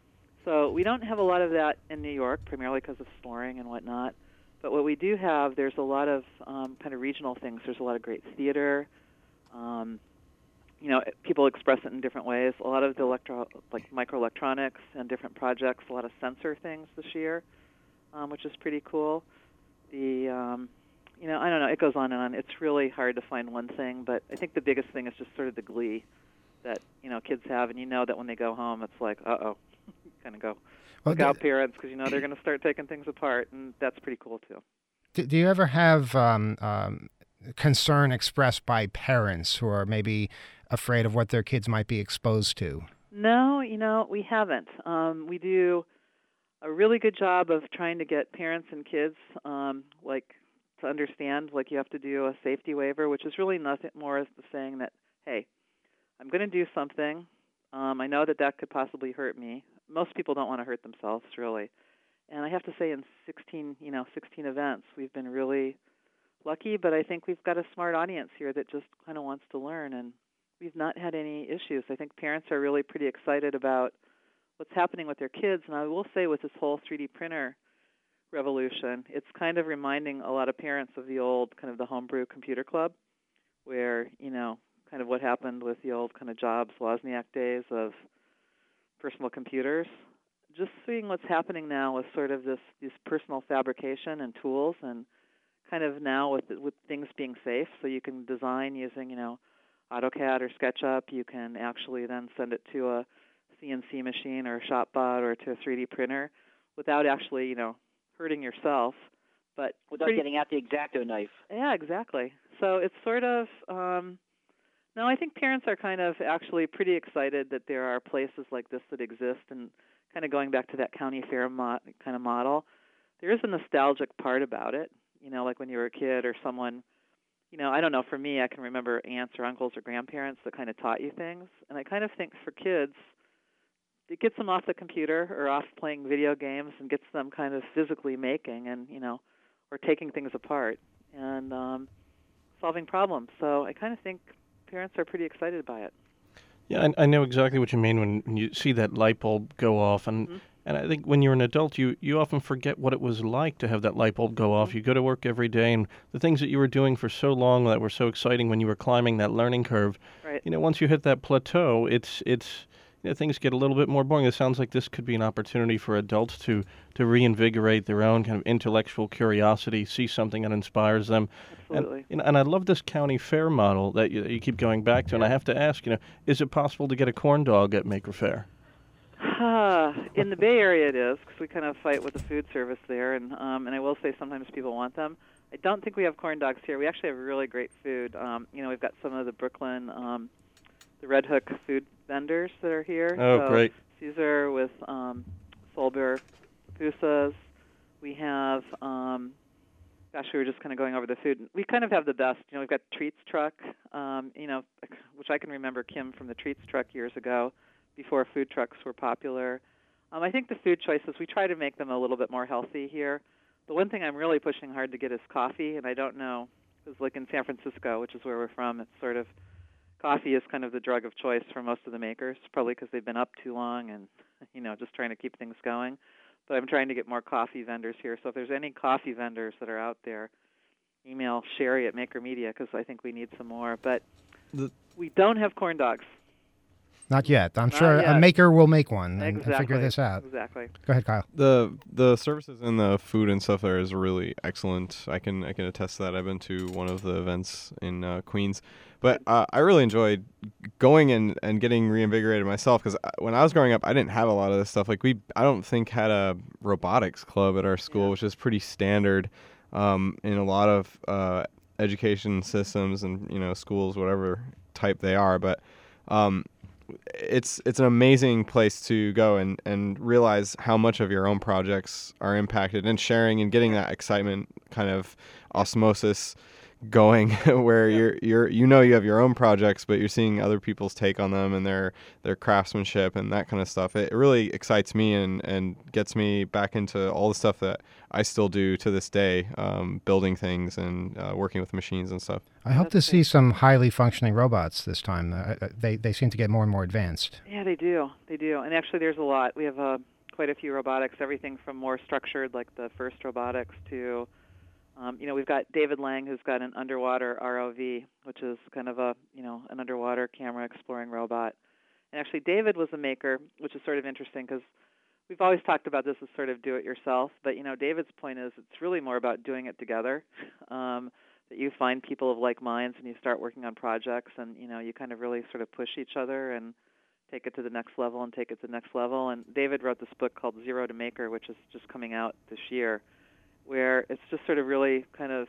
So we don't have a lot of that in New York, primarily because of storing and whatnot. But what we do have, there's a lot of um, kind of regional things. There's a lot of great theater. Um, you know, people express it in different ways. A lot of the electro, like microelectronics and different projects. A lot of sensor things this year, um, which is pretty cool. The, um, you know, I don't know. It goes on and on. It's really hard to find one thing, but I think the biggest thing is just sort of the glee that, you know, kids have, and you know that when they go home, it's like, uh-oh, kind of go. Well, Look out, parents, because you know they're going to start taking things apart, and that's pretty cool too. Do, do you ever have um, um, concern expressed by parents who are maybe afraid of what their kids might be exposed to? No, you know, we haven't. Um, we do a really good job of trying to get parents and kids, um, like, to understand, like, you have to do a safety waiver, which is really nothing more than saying that, hey, I'm going to do something. Um, I know that that could possibly hurt me. Most people don't want to hurt themselves, really. And I have to say, in sixteen, you know, sixteen events, we've been really lucky. But I think we've got a smart audience here that just kind of wants to learn, and we've not had any issues. I think parents are really pretty excited about what's happening with their kids. And I will say, with this whole three D printer revolution, it's kind of reminding a lot of parents of the old kind of the homebrew computer club, where, you know, kind of what happened with the old kind of Jobs, Wozniak days of personal computers. Just seeing what's happening now with sort of this, this personal fabrication and tools, and kind of now with with things being safe, so you can design using, you know, AutoCAD or SketchUp. You can actually then send it to a C N C machine or a ShopBot or to a three D printer without actually, you know, hurting yourself. But Without pretty, getting out the X-Acto knife. Yeah, exactly. So it's sort of, um, no, I think parents are kind of actually pretty excited that there are places like this that exist, and kind of going back to that county fair mo- kind of model, there is a nostalgic part about it. You know, like when you were a kid or someone, you know, I don't know, for me, I can remember aunts or uncles or grandparents that kind of taught you things. And I kind of think for kids, it gets them off the computer or off playing video games and gets them kind of physically making and, you know, or taking things apart and um, solving problems. So I kind of think parents are pretty excited by it. Yeah, I, I know exactly what you mean when, when you see that light bulb go off. And, mm-hmm. and I think when you're an adult, you, you often forget what it was like to have that light bulb go off. Mm-hmm. You go to work every day, and the things that you were doing for so long that were so exciting when you were climbing that learning curve, right. you know, once you hit that plateau, it's it's you know, things get a little bit more boring. It sounds like this could be an opportunity for adults to, to reinvigorate their own kind of intellectual curiosity, see something that inspires them. Absolutely. And, you know, and I love this county fair model that you, you keep going back to. Yeah. And I have to ask, you know, is it possible to get a corn dog at Maker Faire? Uh, in the Bay Area it is, because we kind of fight with the food service there. And, um, and I will say sometimes people want them. I don't think we have corn dogs here. We actually have really great food. Um, you know, we've got some of the Brooklyn... Um, the Red Hook food vendors that are here. Oh, so great. Caesar with um, Solber pupusas. We have, um, gosh, we were just kind of going over the food. We kind of have the best. You know, we've got Treats Truck, um, you know, which I can remember Kim from the Treats Truck years ago, before food trucks were popular. Um, I think the food choices, we try to make them a little bit more healthy here. The one thing I'm really pushing hard to get is coffee, and I don't know, because like in San Francisco, which is where we're from, it's sort of, coffee is kind of the drug of choice for most of the makers, probably because they've been up too long and, you know, just trying to keep things going. But I'm trying to get more coffee vendors here. So if there's any coffee vendors that are out there, email Sherry at Maker Media, because I think we need some more. But the, we don't have corn dogs. Not yet. I'm Not sure yet. a maker will make one and, exactly. and figure this out. Exactly. Go ahead, Kyle. The the services and the food and stuff there is really excellent. I can I can attest to that. I've been to one of the events in uh, Queens, but uh, I really enjoyed going and, and getting reinvigorated myself, because when I was growing up, I didn't have a lot of this stuff. Like we, I don't think had a robotics club at our school, yeah. which is pretty standard um, in a lot of uh, education systems and you know schools, whatever type they are. But um, it's it's an amazing place to go and, and realize how much of your own projects are impacted, and sharing and getting that excitement kind of osmosis going where yeah. you're you're you know you have your own projects, but you're seeing other people's take on them and their their craftsmanship and that kind of stuff. It really excites me and, and gets me back into all the stuff that I still do to this day, um, building things and uh, working with machines and stuff. I hope to see some highly functioning robots this time. Uh, they they seem to get more and more advanced. Yeah, they do. They do. And actually there's a lot. We have uh, quite a few robotics, everything from more structured, like the FIRST robotics, to Um, you know, we've got David Lang, who's got an underwater R O V, which is kind of a, you know, an underwater camera exploring robot. And actually, David was a maker, which is sort of interesting because we've always talked about this as sort of do-it-yourself. But, you know, David's point is it's really more about doing it together, um, that you find people of like minds and you start working on projects and, you know, you kind of really sort of push each other and take it to the next level and take it to the next level. And David wrote this book called Zero to Maker, which is just coming out this year, where it's just sort of really kind of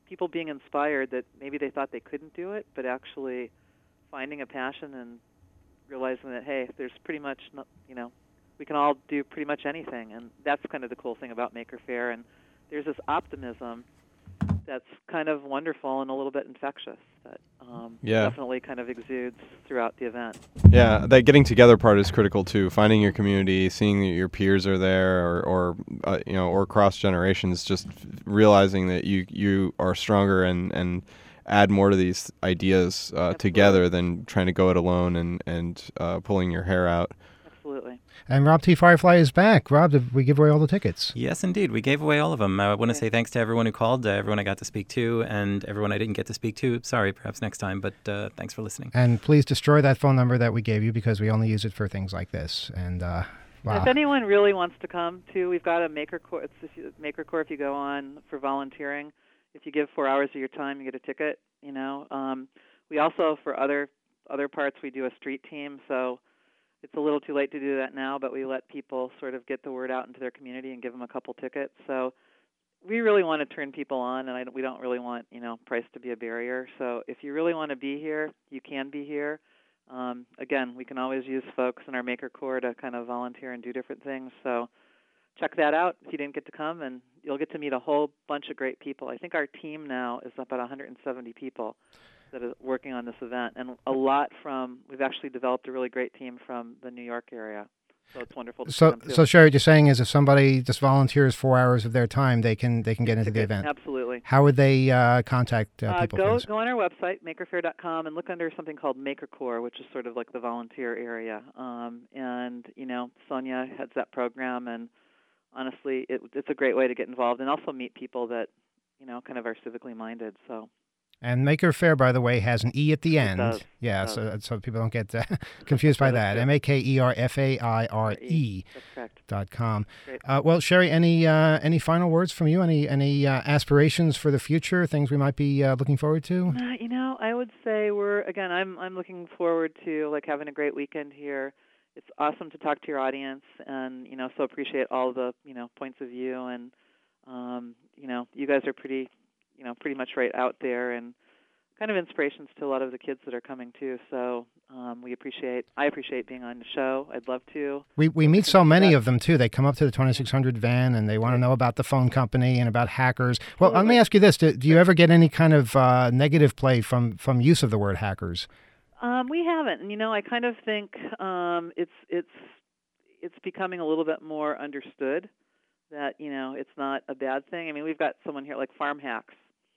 people being inspired that maybe they thought they couldn't do it, but actually finding a passion and realizing that, hey, there's pretty much, no, you know, we can all do pretty much anything. And that's kind of the cool thing about Maker Faire. And there's this optimism that's kind of wonderful and a little bit infectious that um, Yeah. definitely kind of exudes throughout the event. Yeah, that getting together part is critical too. Finding your community, seeing that your peers are there, or, or uh, you know, or cross generations. Just f- realizing that you you are stronger and, and add more to these ideas uh, together than trying to go it alone and and uh, pulling your hair out. Absolutely. And Rob T. Firefly is back. Rob, did we give away all the tickets? Yes, indeed. We gave away all of them. I want to say thanks to everyone who called, uh, everyone I got to speak to, and everyone I didn't get to speak to. Sorry, perhaps next time, but uh, thanks for listening. And please destroy that phone number that we gave you because we only use it for things like this. And uh, wow. If anyone really wants to come, too, we've got a Maker Core. It's if you, Maker Core, if you go on for volunteering, if you give four hours of your time, you get a ticket, you know. Um, we also, for other other parts, we do a street team, so it's a little too late to do that now, but we let people sort of get the word out into their community and give them a couple tickets. So we really want to turn people on, and I, we don't really want, you know, price to be a barrier. So if you really want to be here, you can be here. Um, again, we can always use folks in our Maker Core to kind of volunteer and do different things. So check that out if you didn't get to come, and you'll get to meet a whole bunch of great people. I think our team now is about one hundred seventy people that are working on this event, and a lot from, we've actually developed a really great team from the New York area. So it's wonderful to see So, them too. so Sherry, what you're saying is if somebody just volunteers four hours of their time, they can they can get into the event. Absolutely. How would they uh, contact uh, Uh, people? go for this? go on our website, maker faire dot com, and look under something called Maker Core, which is sort of like the volunteer area. Um, and, you know, Sonia heads that program, and honestly, it, it's a great way to get involved and also meet people that, you know, kind of are civically minded. So. And Maker Faire, by the way, has an E at the end. does. Yeah, It so so people don't get uh, confused by that. M A K E R F A I R E That's correct. dot com. Great. Uh, well, Sherry, any uh, any final words from you? Any any uh, aspirations for the future? Things we might be uh, looking forward to? Uh, you know, I would say we're again. I'm I'm looking forward to like having a great weekend here. It's awesome to talk to your audience, and you know, so appreciate all the you know points of view, and um, you know, you guys are pretty, you know, pretty much right out there, and kind of inspirations to a lot of the kids that are coming too. So um, we appreciate, I appreciate being on the show. I'd love to. We we meet so many of them too. They come up to the twenty-six hundred van and they want to know about the phone company and about hackers. Well, let me ask you this: Do, do you ever get any kind of uh, negative play from from use of the word hackers? Um, we haven't, and you know, I kind of think um, it's it's it's becoming a little bit more understood that you know it's not a bad thing. I mean, we've got someone here like Farm Hacks,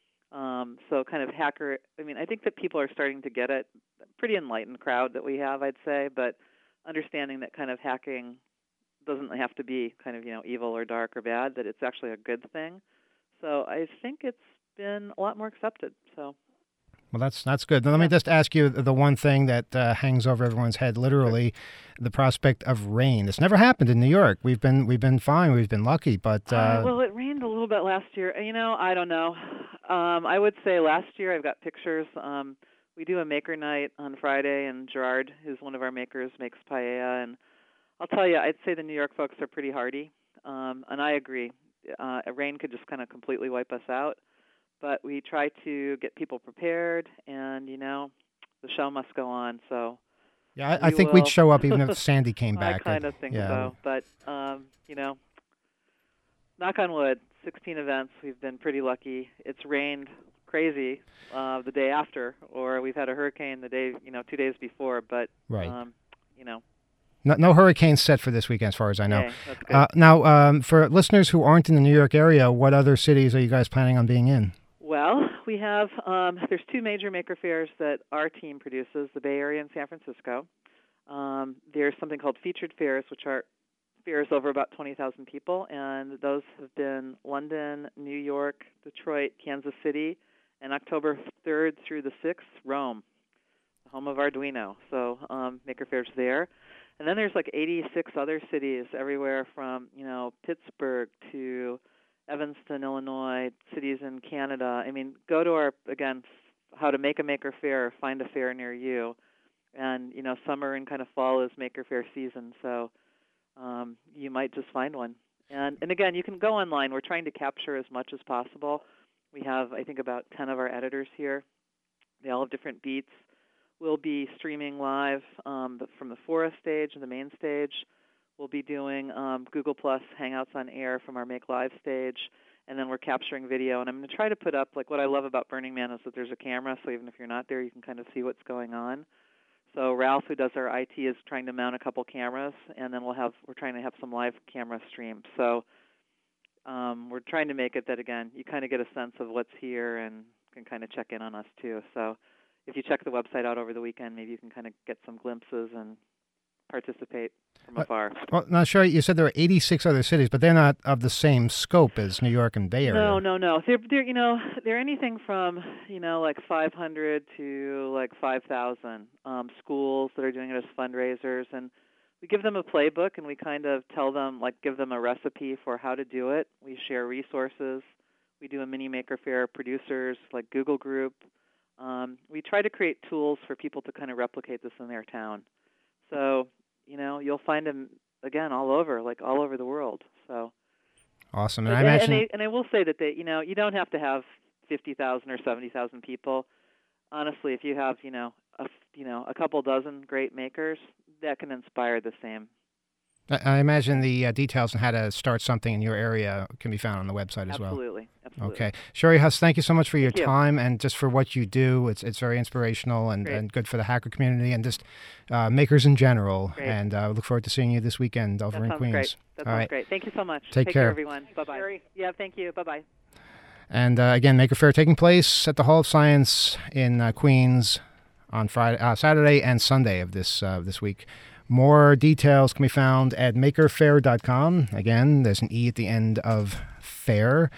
um, so kind of hacker. I mean, I think that people are starting to get it. Pretty enlightened crowd that we have, I'd say, but understanding that kind of hacking doesn't have to be kind of you know evil or dark or bad. That it's actually a good thing. So I think it's been a lot more accepted. So. Well, that's that's good. Now, let me just ask you the one thing that uh, hangs over everyone's head, literally, the prospect of rain. It's never happened in New York. We've been we've been fine. We've been lucky, but uh, uh, well, it rained a little bit last year. You know, I don't know. Um, I would say last year I've got pictures. Um, we do a maker night on Friday, and Gerard, who's one of our makers, makes paella. And I'll tell you, I'd say the New York folks are pretty hardy, um, and I agree. Uh, rain could just kind of completely wipe us out. But we try to get people prepared, and, you know, the show must go on. So yeah, I, I we think will. we'd show up even if Sandy came I back. kind of think yeah. so. But, um, you know, knock on wood, sixteen events. We've been pretty lucky. It's rained crazy uh, the day after, or we've had a hurricane the day, you know, two days before. But, Right. um, you know. No, no hurricanes set for this weekend, as far as I know. Okay, that's good. Uh, now, um, for listeners who aren't in the New York area, what other cities are you guys planning on being in? Well, we have, um, there's two major maker fairs that our team produces, the Bay Area and San Francisco. Um, there's something called featured fairs, which are fairs over about twenty thousand people, and those have been London, New York, Detroit, Kansas City, and October third through the sixth, Rome, the home of Arduino. So um, maker fairs there. And then there's like eighty-six other cities everywhere from, you know, Pittsburgh to Evanston, Illinois, cities in Canada. I mean, go to our, again, how to make a maker fair, find a fair near you. And, you know, summer and kind of fall is maker fair season, so um, you might just find one. And, and again, you can go online. We're trying to capture as much as possible. We have, I think, about ten of our editors here. They all have different beats. We'll be streaming live um, the, from the Forest stage and the main stage. We'll be doing um, Google Plus Hangouts on Air from our Make Live stage, and then we're capturing video. And I'm going to try to put up, like, what I love about Burning Man is that there's a camera, so even if you're not there, you can kind of see what's going on. So Ralph, who does our I T, is trying to mount a couple cameras, and then we'll have we're trying to have some live camera stream. So um, we're trying to make it that, again, you kind of get a sense of what's here and can kind of check in on us too. So if you check the website out over the weekend, maybe you can kind of get some glimpses and participate from afar. Well, now, Sherry, you said there are eighty-six other cities, but they're not of the same scope as New York and Bay Area. No, no, no. They're, they're, you know, they're anything from, you know, like five hundred to like five thousand um, schools that are doing it as fundraisers. And we give them a playbook, and we kind of tell them, like, give them a recipe for how to do it. We share resources. We do a mini Maker Faire producers, like Google Group. Um, we try to create tools for people to kind of replicate this in their town. So, you know, you'll find them, again, all over, like all over the world. So awesome. And but, I imagine... And, they, and I will say that, they, you know, you don't have to have fifty thousand or seventy thousand people. Honestly, if you have, you know, a, you know, a couple dozen great makers, that can inspire the same. I imagine the uh, details on how to start something in your area can be found on the website as well. Absolutely. Absolutely. Okay. Sherry Huss, thank you so much for your Thank time you. and just for what you do. It's it's very inspirational and, and good for the hacker community and just uh, makers in general. Great. And I uh, look forward to seeing you this weekend over that in sounds Queens. Great. That All sounds right. great. Thank you so much. Take, Take care. care, everyone. Bye-bye. Sherry. Yeah, thank you. Bye-bye. And uh, again, Maker Faire taking place at the Hall of Science in uh, Queens on Friday, uh, Saturday and Sunday of this uh, this week. More details can be found at maker faire dot com. Again, there's an E at the end of fair.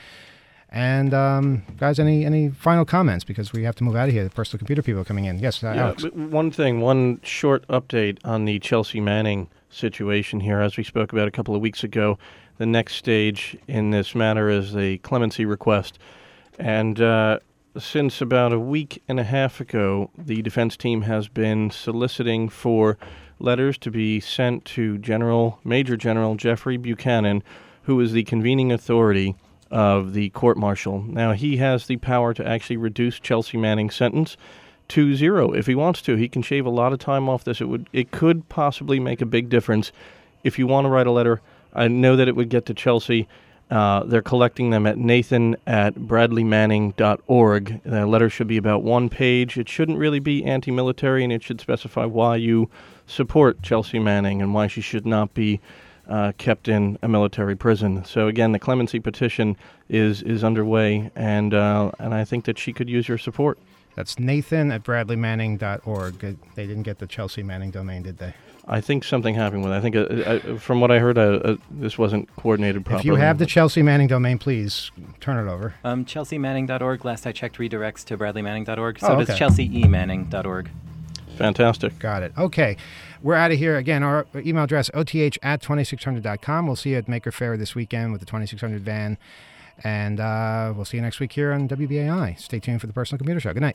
And um, guys, any any final comments? Because we have to move out of here. The personal computer people are coming in. Yes, uh, yeah, Alex. One thing, one short update on the Chelsea Manning situation here. As we spoke about a couple of weeks ago, the next stage in this matter is a clemency request. And uh, since about a week and a half ago, the defense team has been soliciting for letters to be sent to General Major General Jeffrey Buchanan, who is the convening authority of the court-martial. Now, he has the power to actually reduce Chelsea Manning's sentence to zero if he wants to. He can shave a lot of time off this. It would, it could possibly make a big difference. If you want to write a letter, I know that it would get to Chelsea. Uh, they're collecting them at nathan at bradley manning dot org. The letter should be about one page. It shouldn't really be anti-military, and it should specify why you support Chelsea Manning and why she should not be uh, kept in a military prison. So again, the clemency petition is is underway, and uh, and I think that she could use your support. That's nathan at bradley manning dot org. They didn't get the Chelsea Manning domain, did they? I think something happened with it. I think, uh, uh, from what I heard, uh, uh, this wasn't coordinated properly. If you have the Chelsea Manning domain, please turn it over. Um, chelsea manning dot org. Last I checked, redirects to bradley manning dot org. So Oh, okay. does chelsea e manning dot org. Fantastic. Got it. Okay. We're out of here. Again, our email address, O T H at twenty-six hundred dot com. We'll see you at Maker Faire this weekend with the twenty-six hundred van. And uh, we'll see you next week here on W B A I. Stay tuned for the Personal Computer Show. Good night.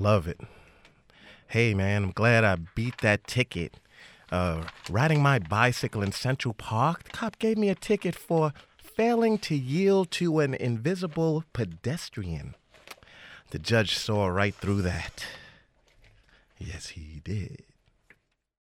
love it. Hey, man, I'm glad I beat that ticket. Uh, riding my bicycle in Central Park, the cop gave me a ticket for failing to yield to an invisible pedestrian. The judge saw right through that. Yes, he did.